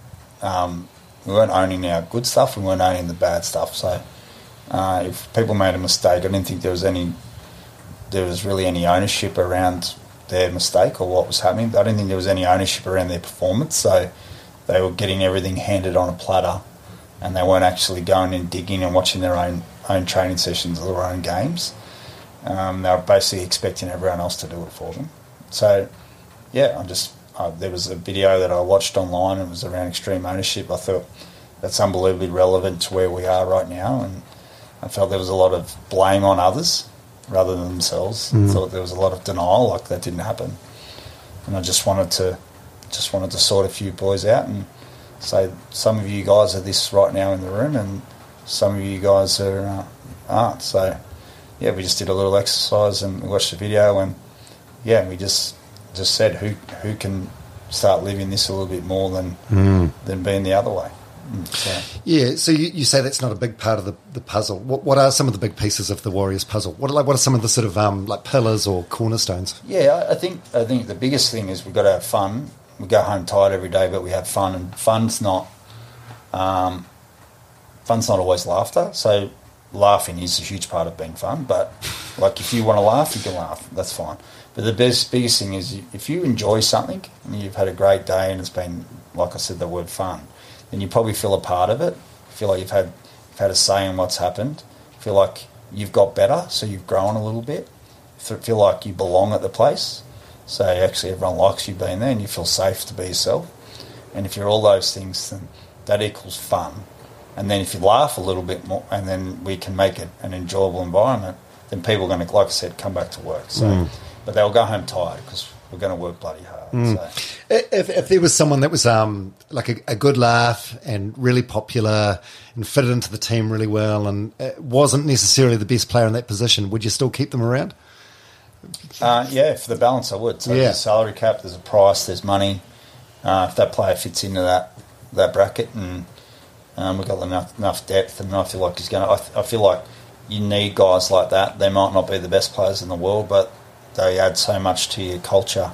Um, we weren't owning our good stuff. We weren't owning the bad stuff. So uh, if people made a mistake, I didn't think there was any. There was really any ownership around their mistake or what was happening. I didn't think there was any ownership around their performance. So they were getting everything handed on a platter, and they weren't actually going and digging and watching their own own training sessions or their own games. Um, they were basically expecting everyone else to do it for them. So, yeah, I just uh, there was a video that I watched online. It was around extreme ownership. I thought that's unbelievably relevant to where we are right now, and I felt there was a lot of blame on others rather than themselves. Mm. I thought there was a lot of denial, like that didn't happen, and I just wanted to just wanted to sort a few boys out and say some of you guys are this right now in the room, and some of you guys are uh, aren't. So, yeah, we just did a little exercise and we watched the video, and yeah, we just just said who who can start living this a little bit more than Mm. than being the other way. Mm, so. Yeah, so you, you say that's not a big part of the, the puzzle. What what are some of the big pieces of the Warriors puzzle? What are like what are some of the sort of um, like pillars or cornerstones? Yeah, I I think I think the biggest thing is we've got to have fun. We go home tired every day, but we have fun, and fun's not um, fun's not always laughter. So laughing is a huge part of being fun, but Like, if you want to laugh, you can laugh. That's fine. But the best, biggest thing is if you enjoy something and you've had a great day and it's been, like I said, the word fun, then you probably feel a part of it. Feel like you've had you've had a say in what's happened. Feel like you've got better, so you've grown a little bit. Feel like you belong at the place. So actually everyone likes you being there and you feel safe to be yourself. And if you're all those things, then that equals fun. And then if you laugh a little bit more and then we can make it an enjoyable environment, then people are going to, like I said, come back to work. So, mm. But they'll go home tired because we're going to work bloody hard. Mm. So. If, if there was someone that was um, like a, a good laugh and really popular and fitted into the team really well and wasn't necessarily the best player in that position, would you still keep them around? Uh, yeah, for the balance I would. So yeah. There's a salary cap, there's a price, there's money. Uh, if that player fits into that that bracket and um, we've got enough, enough depth and I feel like he's going to... I, I feel like you need guys like that. They might not be the best players in the world, but they add so much to your culture.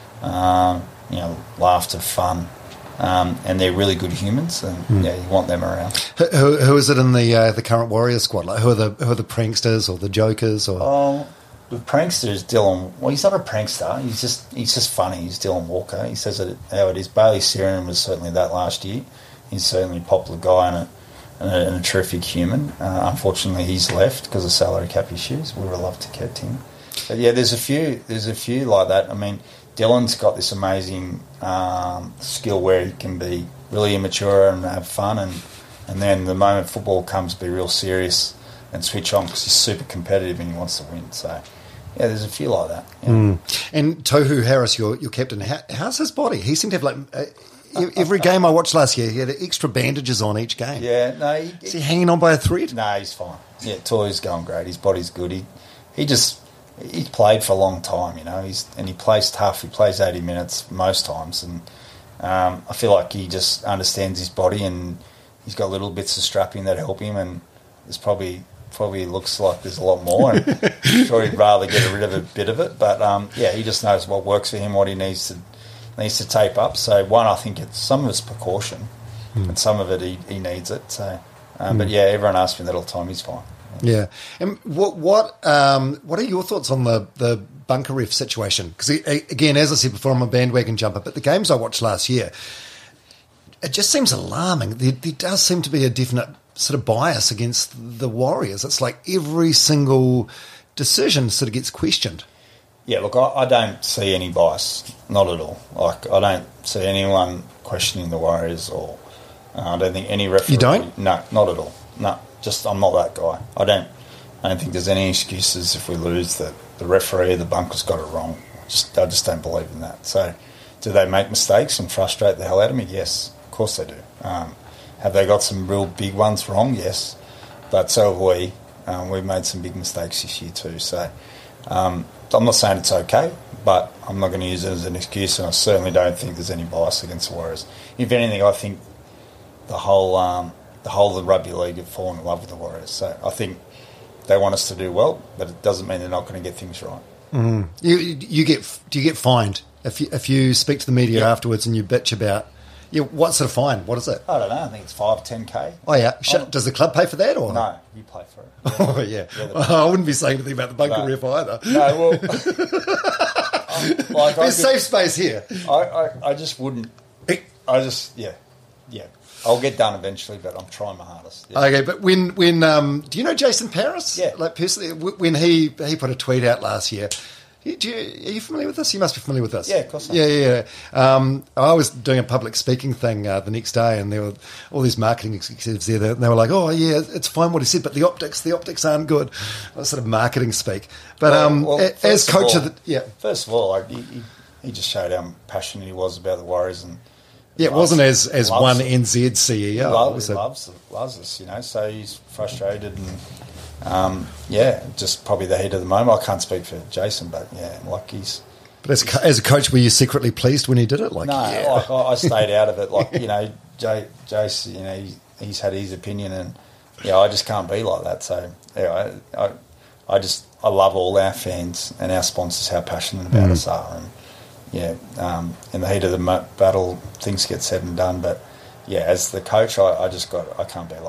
Um, you know, laughter, fun, um, and they're really good humans, and mm. yeah, you want them around. Who, who is it in the uh, the current Warriors squad? Like, who are the who are the pranksters or the jokers? Or oh, the prankster is Dylan. Well, he's not a prankster. He's just he's just funny. He's Dylan Walker. He says it how it is. Bailey Sirian was certainly that last year. He's certainly a popular guy and a and a, and a terrific human. Uh, unfortunately, he's left because of salary cap issues. We would have loved to kept him. But yeah, there's a few. There's a few like that. I mean, Dylan's got this amazing um, skill where he can be really immature and have fun, and and then the moment football comes, be real serious and switch on because he's super competitive and he wants to win. So yeah, there's a few like that. Yeah. Mm. And Tohu Harris, your your captain, how, how's his body? He seemed to have like. Uh, Every game I watched last year, he had extra bandages on each game. Yeah, no. He, Is he hanging on by a thread? No, he's fine. Yeah, Toy's going great. His body's good. He he just he's played for a long time, you know. He's and he plays tough. He plays eighty minutes most times, and um, I feel like he just understands his body, and he's got little bits of strapping that help him. And there's probably probably looks like there's a lot more. And I'm sure he'd rather get rid of a bit of it, but um, yeah, he just knows what works for him, what he needs to. needs to tape up. So one, I think it's some of it's precaution, mm. and some of it he, he needs it. So, um, mm. but yeah, everyone asks me that all the time. He's fine. Yeah. yeah. And what what um, what are your thoughts on the the bunker ref situation? Because again, as I said before, I'm a bandwagon jumper. But the games I watched last year, it just seems alarming. There, there does seem to be a definite sort of bias against the Warriors. It's like every single decision sort of gets questioned. Yeah, look, I, I don't see any bias, not at all. Like, I don't see anyone questioning the Warriors, or uh, I don't think any referee. You don't? No, not at all. No, just I'm not that guy. I don't. I don't think there's any excuses if we lose that the referee or the bunker's got it wrong. I just, I just don't believe in that. So, do they make mistakes and frustrate the hell out of me? Yes, of course they do. Um, have they got some real big ones wrong? Yes, but so have we. Um, we've made some big mistakes this year too. So. Um, I'm not saying it's okay, but I'm not going to use it as an excuse, and I certainly don't think there's any bias against the Warriors. If anything, I think the whole um, the whole of the rugby league have fallen in love with the Warriors. So I think they want us to do well, but it doesn't mean they're not going to get things right. Mm. You you get do you get fined if you, if you speak to the media yeah. afterwards and you bitch about? Yeah, what sort of fine? What is it? I don't know. I think it's five, ten k. Oh yeah. Oh. Does the club pay for that or no? You pay for it. Yeah. Oh yeah. Well, I wouldn't be saying anything about the bunker no. ref either. No, well, like there's safe space here. I, I, I just wouldn't. I just yeah, yeah. I'll get done eventually, but I'm trying my hardest. Yeah. Okay, but when when um, do you know Jason Paris? Yeah. Like personally, when he he put a tweet out last year. Do you, are you familiar with this? You must be familiar with this. Yeah, of course I am. Yeah, yeah. yeah. Um, I was doing a public speaking thing uh, the next day, and there were all these marketing executives there. That, and they were like, "Oh, yeah, it's fine what he said, but the optics, the optics aren't good." That sort of marketing speak. But well, um, well, as coach of, all, of the, yeah. First of all, like, he, he just showed how passionate he was about the Warriors, and yeah, it wasn't as as one N Z C E O. He, loves, he loves loves us, you know. So he's frustrated and. Um, yeah, just probably the heat of the moment. I can't speak for Jason, but yeah, like he's. But as a, as a coach, were you secretly pleased when he did it? Like, no, yeah. like, I stayed out of it. Like you know, Jay, Jason, you know, he, he's had his opinion, and yeah, I just can't be like that. So yeah, I, I, I just I love all our fans and our sponsors how passionate about mm. us are, and yeah, um, in the heat of the battle, things get said and done. But yeah, as the coach, I, I just got I can't be like that.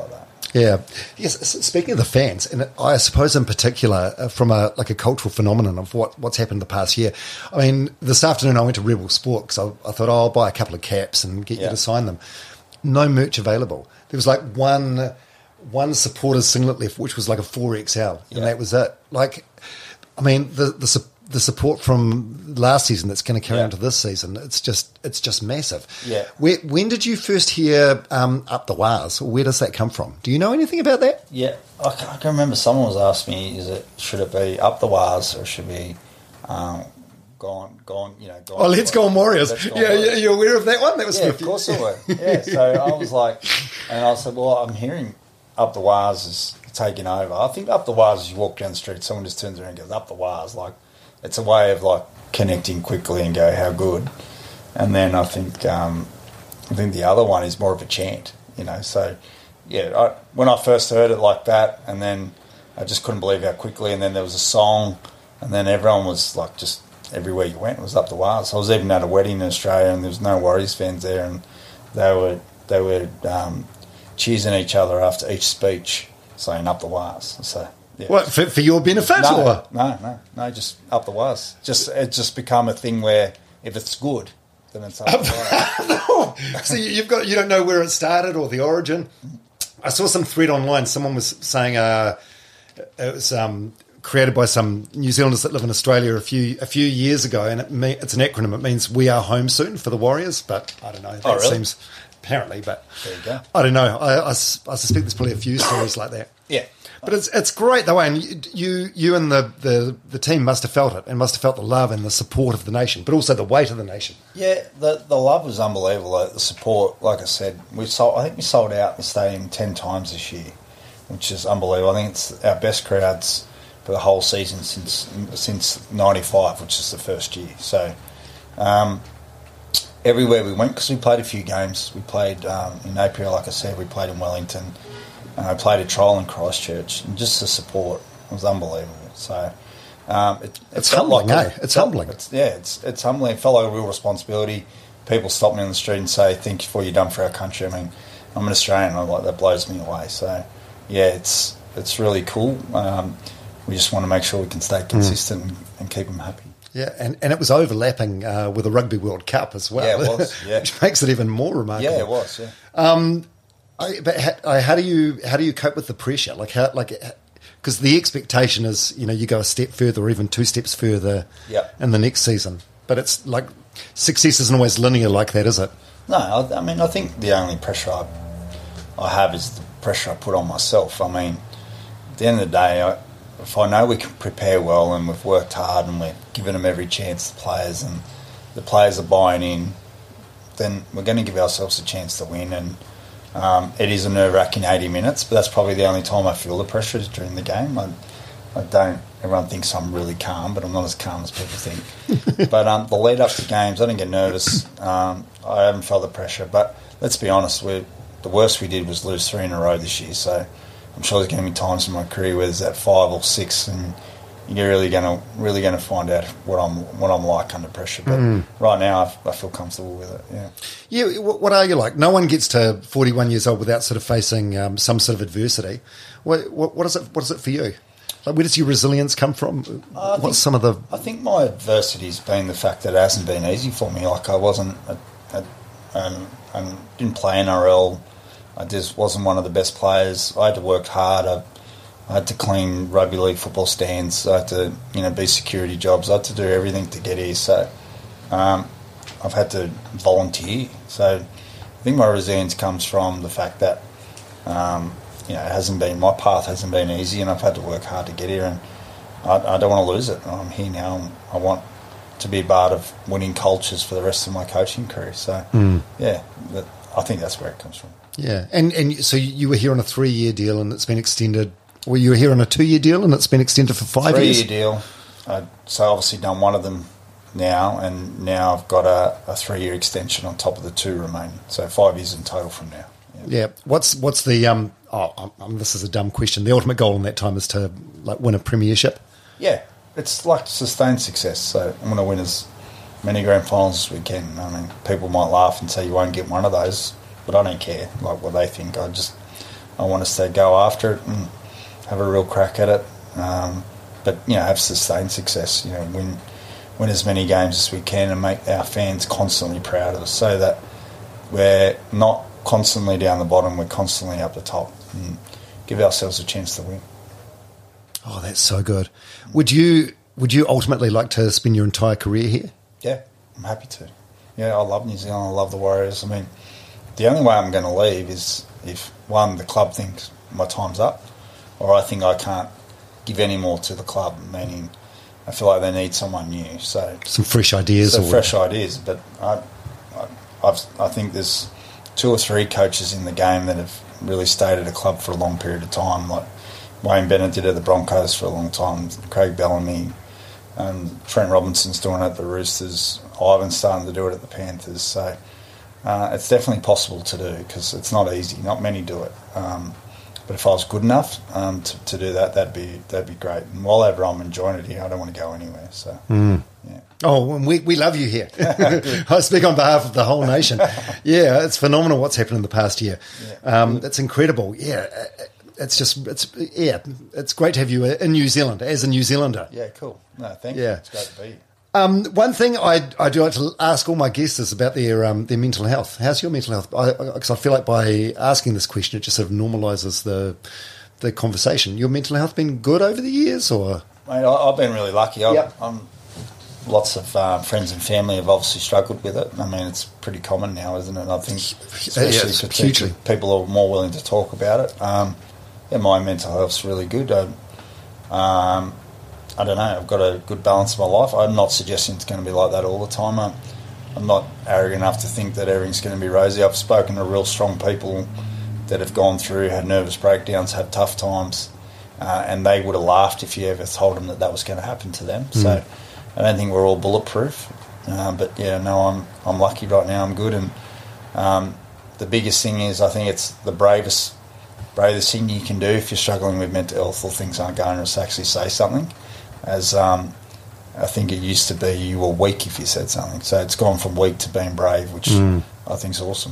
Yeah. Yes. s- Speaking of the fans, and I suppose in particular uh, from a like a cultural phenomenon of what, what's happened the past year. I mean, this afternoon I went to Rebel Sport because I, I thought, oh, I'll buy a couple of caps and get Yeah. you to sign them. No merch available. There was like one one supporter's singlet left, which was like a four X L, and Yeah. that was it. Like, I mean, the the su- the support from last season that's going to carry Yeah. on to this season, it's just it's just massive. Yeah. Where, when did you first hear um, Up the Wires? Where does that come from? Do you know anything about that? Yeah, I can, I can remember someone was asking me, is it should it be Up the Wires or should it be um, gone, gone, you know, gone. Oh, Let's Go on Warriors. Let's Go on Yeah, Warriors. yeah, you're aware of that one? That was Yeah, for of course I were. Yeah, so I was like, and I said, well, I'm hearing Up the Wires is taking over. I think Up the Wires is you walk down the street, someone just turns around and goes, Up the Wires. Like, it's a way of like connecting quickly and go, how good. And then I think, um, I think the other one is more of a chant, you know. So, yeah, I, when I first heard it like that, and then I just couldn't believe how quickly, and then there was a song, and then everyone was like just everywhere you went, it was Up the Wires. I was even at a wedding in Australia, and there was no Warriors fans there, and they were they were um, cheering each other after each speech, saying Up the Wires. So, yeah. What, for, for your benefit? No, Or? no, no, no, just Up the Wires. Just it's just become a thing where if it's good, then it's Up the Wires. So you- you've got you don't know where it started or the origin. I saw some thread online. Someone was saying uh, it was um, created by some New Zealanders that live in Australia a few a few years ago, and it me- it's an acronym. It means "We are home soon" for the Warriors. But I don't know. That Oh, really? seems apparently, but There you go. I don't know. I, I s- I suspect there's probably a few stories like that. Yeah. But it's it's great though, and you you, you and the, the, the team must have felt it, and must have felt the love and the support of the nation, but also the weight of the nation. Yeah, the the love was unbelievable. Like, the support, like I said, we sold. I think we sold out the stadium ten times this year, which is unbelievable. I think it's our best crowds for the whole season since since ninety-five, which is the first year. So um, everywhere we went, because we played a few games. We played um, in Napier, like I said. We played in Wellington. And I played a trial in Christchurch, and just the support was unbelievable. So um, it, it It's felt humbling, like eh? It's humbling. It's, yeah, it's it's humbling. It felt like a real responsibility. People stop me on the street and say, "Thank you for what you've done for our country." I mean, I'm an Australian. I'm like, that blows me away. So yeah, it's it's really cool. Um, we just want to make sure we can stay consistent and, and keep them happy. Yeah, and, and it was overlapping uh, with the Rugby World Cup as well. Yeah, it was, yeah. Which makes it even more remarkable. Yeah, it was. Yeah. Um, I, but how, how do you how do you cope with the pressure? Like how like because the expectation is you know you go a step further or even two steps further Yep. in the next season. But it's like success isn't always linear like that, is it? No, I, I mean, I think the only pressure I, I have is the pressure I put on myself. I mean, at the end of the day, I, if I know we can prepare well and we've worked hard and we're giving them every chance, the players, and the players are buying in, then we're going to give ourselves a chance to win. And um, it is a nerve-wracking eighty minutes, but that's probably the only time I feel the pressure is during the game. I, I don't. Everyone thinks I'm really calm, but I'm not as calm as people think. But um, the lead up to games, I don't get nervous. Um, I haven't felt the pressure. But let's be honest, we the worst we did was lose three in a row this year. So I'm sure there's going to be times in my career where there's that five or six, and you're really going to really going to find out what I'm what I'm like under pressure. But Mm. right now, I, I feel comfortable with it. Yeah. Yeah, what what are you like? No one gets to forty-one years old without sort of facing um, some sort of adversity. What, what what is it? What is it for you? Like, where does your resilience come from? I What's think- some of the? I think my adversity has been the fact that it hasn't been easy for me. Like I wasn't, a, a, and and didn't play N R L. I just wasn't one of the best players. I had to work hard. I, I had to clean rugby league football stands. I had to, you know, be security jobs. I had to do everything to get here. So um, I've had to volunteer. So I think my resilience comes from the fact that um, you know it hasn't been my path hasn't been easy, and I've had to work hard to get here. And I, I don't want to lose it. I'm here now. I want to be a part of winning cultures for the rest of my coaching career. So Mm. yeah, that, I think that's where it comes from. Yeah, and and so you were here on a three-year deal, and it's been extended. Well, you were here on a two-year deal, and it's been extended for five Three years. year deal. Uh, so obviously done one of them now, and now I've got a, a three year extension on top of the two remaining. So five years in total from now. Yeah. What's what's the um? Oh, um, um, this is a dumb question. The ultimate goal in that time is to like win a premiership. Yeah, it's like sustained success. So I'm going to win as many grand finals as we can. I mean, people might laugh and say you won't get one of those, but I don't care like what they think. I just I want us to go after it and have a real crack at it. Um, but, you know, have sustained success, you know, win, win as many games as we can and make our fans constantly proud of us so that we're not constantly down the bottom, we're constantly up the top and give ourselves a chance to win. Oh, that's so good. Would you would you ultimately like to spend your entire career here? Yeah, I'm happy to. Yeah, I love New Zealand, I love the Warriors. I mean, the only way I'm going to leave is if, one, the club thinks my time's up, or I think I can't give any more to the club, meaning I feel like they need someone new. So some fresh ideas. Some or fresh ideas, but I, I, I've, I think there's two or three coaches in the game that have really stayed at a club for a long period of time, like Wayne Bennett did at the Broncos for a long time, Craig Bellamy, and Trent Robinson's doing it at the Roosters, Ivan's starting to do it at the Panthers. So uh, it's definitely possible to do because it's not easy. Not many do it. Um, but if I was good enough um, to, to do that, that'd be that'd be great. And while ever I'm enjoying it here, I don't want to go anywhere. So mm. yeah. Oh, and we, we love you here. I speak on behalf of the whole nation. Yeah, it's phenomenal what's happened in the past year. Yeah. Um, it's incredible. Yeah, it's just it's yeah, it's great to have you in New Zealand as a New Zealander. Yeah, cool. No, thank yeah. you. It's great to be here. Um, one thing I I do like to ask all my guests is about their um, their mental health. How's your mental health? Because I, I, I feel like by asking this question, it just sort of normalises the the conversation. Your mental health been good over the years, or? Mate, I, I've been really lucky. I've, yep. I'm lots of uh, friends and family have obviously struggled with it. I mean, it's pretty common now, isn't it? I think, especially yeah, it's for hugely. people, people are more willing to talk about it. Um, yeah, my mental health's really good. I, um, I don't know. I've got a good balance of my life. I'm not suggesting it's going to be like that all the time. I'm, I'm not arrogant enough to think that everything's going to be rosy. I've spoken to real strong people that have gone through, had nervous breakdowns, had tough times, uh, and they would have laughed if you ever told them that that was going to happen to them. Mm. So I don't think we're all bulletproof. Uh, but, yeah, no, I'm I'm lucky right now. I'm good. And um, the biggest thing is I think it's the bravest, bravest thing you can do if you're struggling with mental health or things aren't going is actually say something. As um, I think it used to be, you were weak if you said something. So it's gone from weak to being brave, which mm. I think is awesome.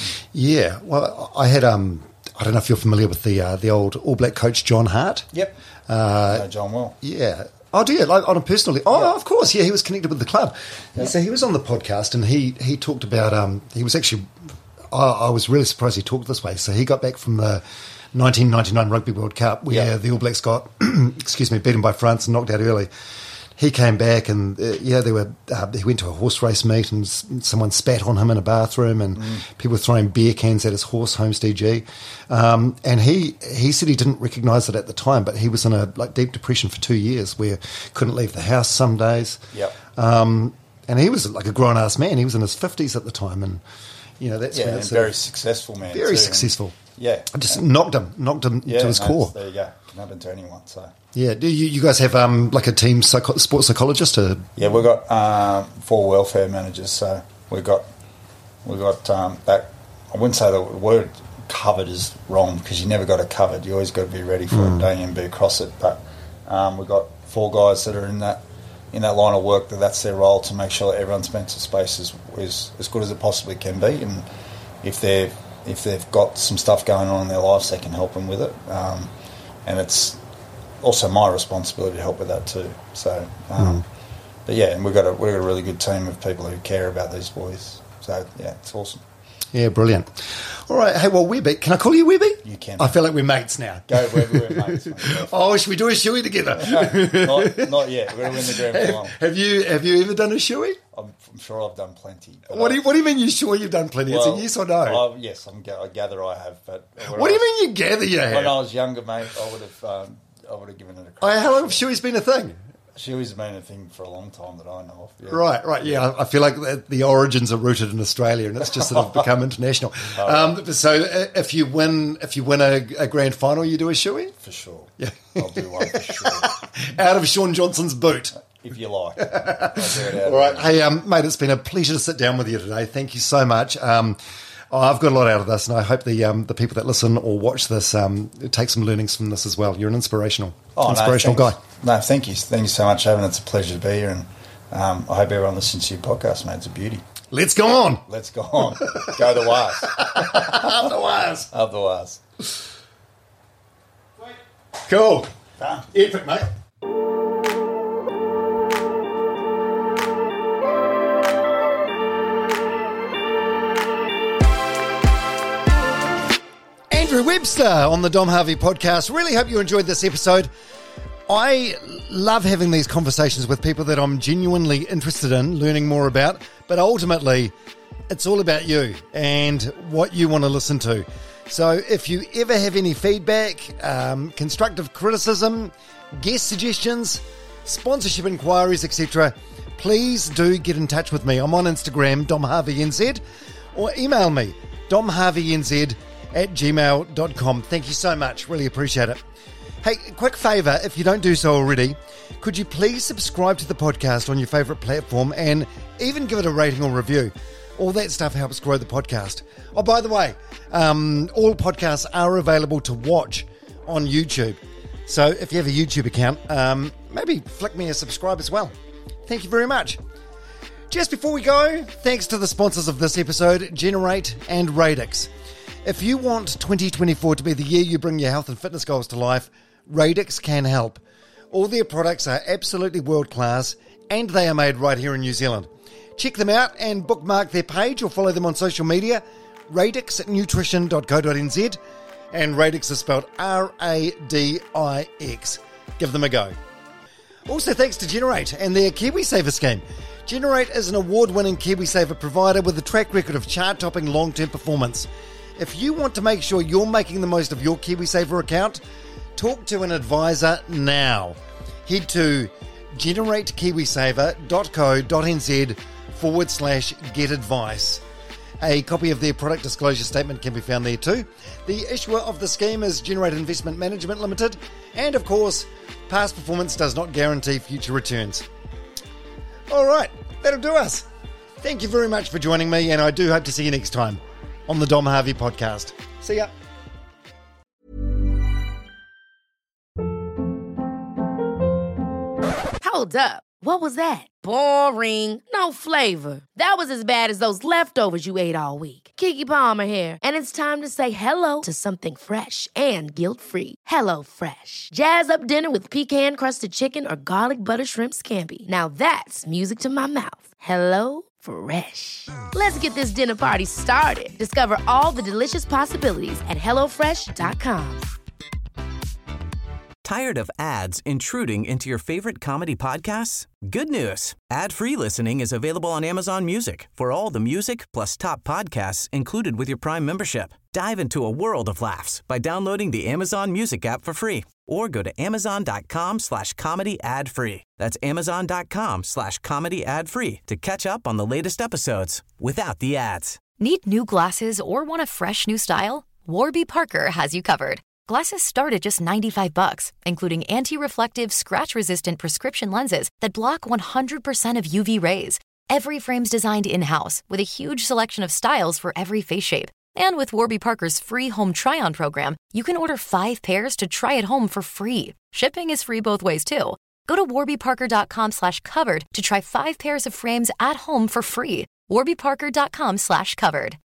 Yeah, well, I had um, I don't know if you're familiar with the uh, the old All Black coach John Hart. Yep, uh, I know John well. Yeah. Oh, do you? Like on a personal level? Oh, yeah. Of course. Yeah, he was connected with the club. Yeah. So he was on the podcast, and he he talked about um, he was actually. I, I was really surprised he talked this way. So he got back from the nineteen ninety-nine Rugby World Cup where yeah. the All Blacks got, excuse me, beaten by France and knocked out early. He came back and, uh, yeah, they were. Uh, he went to a horse race meet and s- someone spat on him in a bathroom and mm. people were throwing beer cans at his horse, Homestead G. Um, and he, he said he didn't recognise it at the time, but he was in a like deep depression for two years where couldn't leave the house some days. Yep. Um, and he was like a grown-ass man. He was in his fifties at the time and, you know, that's... Yeah, when and very successful man. Very too, successful. And, yeah. I just and, knocked him, knocked him yeah, to his no, core. There you go. Can happen to anyone, so... Yeah, do you, you guys have um, like a team psycho- sports psychologist? Or? Yeah, we've got um, four welfare managers, so we've got we've got um, that. I wouldn't say the word covered is wrong because you never got it covered. You always got to be ready for mm. it, don't you, and be across it. But um, we've got four guys that are in that in that line of work that that's their role to make sure that everyone's mental space is, is as good as it possibly can be, and if they've if they've got some stuff going on in their lives, they can help them with it, um, and it's also my responsibility to help with that too. So, um, mm. but yeah, and we've got a we've got a really good team of people who care about these boys. So yeah, it's awesome. Yeah, brilliant. All right, hey, well, Webby, can I call you Webby? You can. I feel like we're mates now. Go Webby, we're mates. Oh, should we do a shoey together? No, not, not yet. We're going to win the grand final. Have, have you have you ever done a shoey? I'm, I'm sure I've done plenty. What do you What do you mean? You sure you've done plenty? Well, it's a yes or no? I, yes, I'm, I gather I have. But what do you mean you gather you have? When I was younger, mate, I would have. Um, I would have given it a crack. Oh, how long have shoeys been a thing? Shoeys have been a thing for a long time that I know of. Yeah. Right, right, yeah. I feel like the, the origins are rooted in Australia, and it's just sort of become international. Oh, um, so, if you win, if you win a, a grand final, you do a shoey for sure. Yeah, I'll do one for sure. Out of Sean Johnson's boot, if you like. I'll do it out All right, hey, um, mate, it's been a pleasure to sit down with you today. Thank you so much. Um, Oh, I've got a lot out of this, and I hope the um, the people that listen or watch this um, take some learnings from this as well. You're an inspirational, oh, inspirational no, guy. No, thank you. Thank you so much, Evan. It's a pleasure to be here, and um, I hope everyone listens to your podcast, mate. It's a beauty. Let's go on. Let's go on. Go the Wars. Up the Wars. Up the Wars. Cool. Epic, mate. Andrew Webster on the Dom Harvey podcast. Really hope you enjoyed this episode. I love having these conversations with people that I'm genuinely interested in learning more about, but ultimately it's all about you and what you want to listen to. So if you ever have any feedback, um, constructive criticism, guest suggestions, sponsorship inquiries, et cetera, please do get in touch with me. I'm on Instagram, Dom Harvey N Z, or email me, domharveynz at gmail dot com. Thank you so much. Really appreciate it. Hey, quick favour, if you don't do so already, could you please subscribe to the podcast on your favourite platform and even give it a rating or review? All that stuff helps grow the podcast. Oh, by the way, um, all podcasts are available to watch on YouTube. So if you have a YouTube account, um, maybe flick me a subscribe as well. Thank you very much. Just before we go, thanks to the sponsors of this episode, Generate and Radix. If you want twenty twenty-four to be the year you bring your health and fitness goals to life, Radix can help. All their products are absolutely world-class and they are made right here in New Zealand. Check them out and bookmark their page or follow them on social media, radix nutrition dot co dot n z, and Radix is spelled R A D I X. Give them a go. Also thanks to Generate and their KiwiSaver scheme. Generate is an award-winning KiwiSaver provider with a track record of chart-topping long-term performance. If you want to make sure you're making the most of your KiwiSaver account, talk to an advisor now. Head to generatekiwisaver.co.nz forward slash get advice. A copy of their product disclosure statement can be found there too. The issuer of the scheme is Generate Investment Management Limited, and of course, past performance does not guarantee future returns. All right, that'll do us. Thank you very much for joining me, and I do hope to see you next time on the Dom Harvey podcast. See ya. Hold up. What was that? Boring. No flavor. That was as bad as those leftovers you ate all week. Keke Palmer here, and it's time to say hello to something fresh and guilt-free. Hello Fresh. Jazz up dinner with pecan-crusted chicken or garlic butter shrimp scampi. Now that's music to my mouth. Hello Fresh. Let's get this dinner party started. Discover all the delicious possibilities at hello fresh dot com. Tired of ads intruding into your favorite comedy podcasts? Good news. Ad-free listening is available on Amazon Music for all the music plus top podcasts included with your Prime membership. Dive into a world of laughs by downloading the Amazon Music app for free or go to amazon.com slash comedy ad free. That's amazon.com slash comedy ad free to catch up on the latest episodes without the ads. Need new glasses or want a fresh new style? Warby Parker has you covered. Glasses start at just ninety-five bucks, including anti-reflective, scratch-resistant prescription lenses that block one hundred percent of U V rays. Every frame's designed in-house with a huge selection of styles for every face shape. And with Warby Parker's free home try-on program, you can order five pairs to try at home for free. Shipping is free both ways, too. Go to warbyparker.com slash covered to try five pairs of frames at home for free. warbyparker.com slash covered.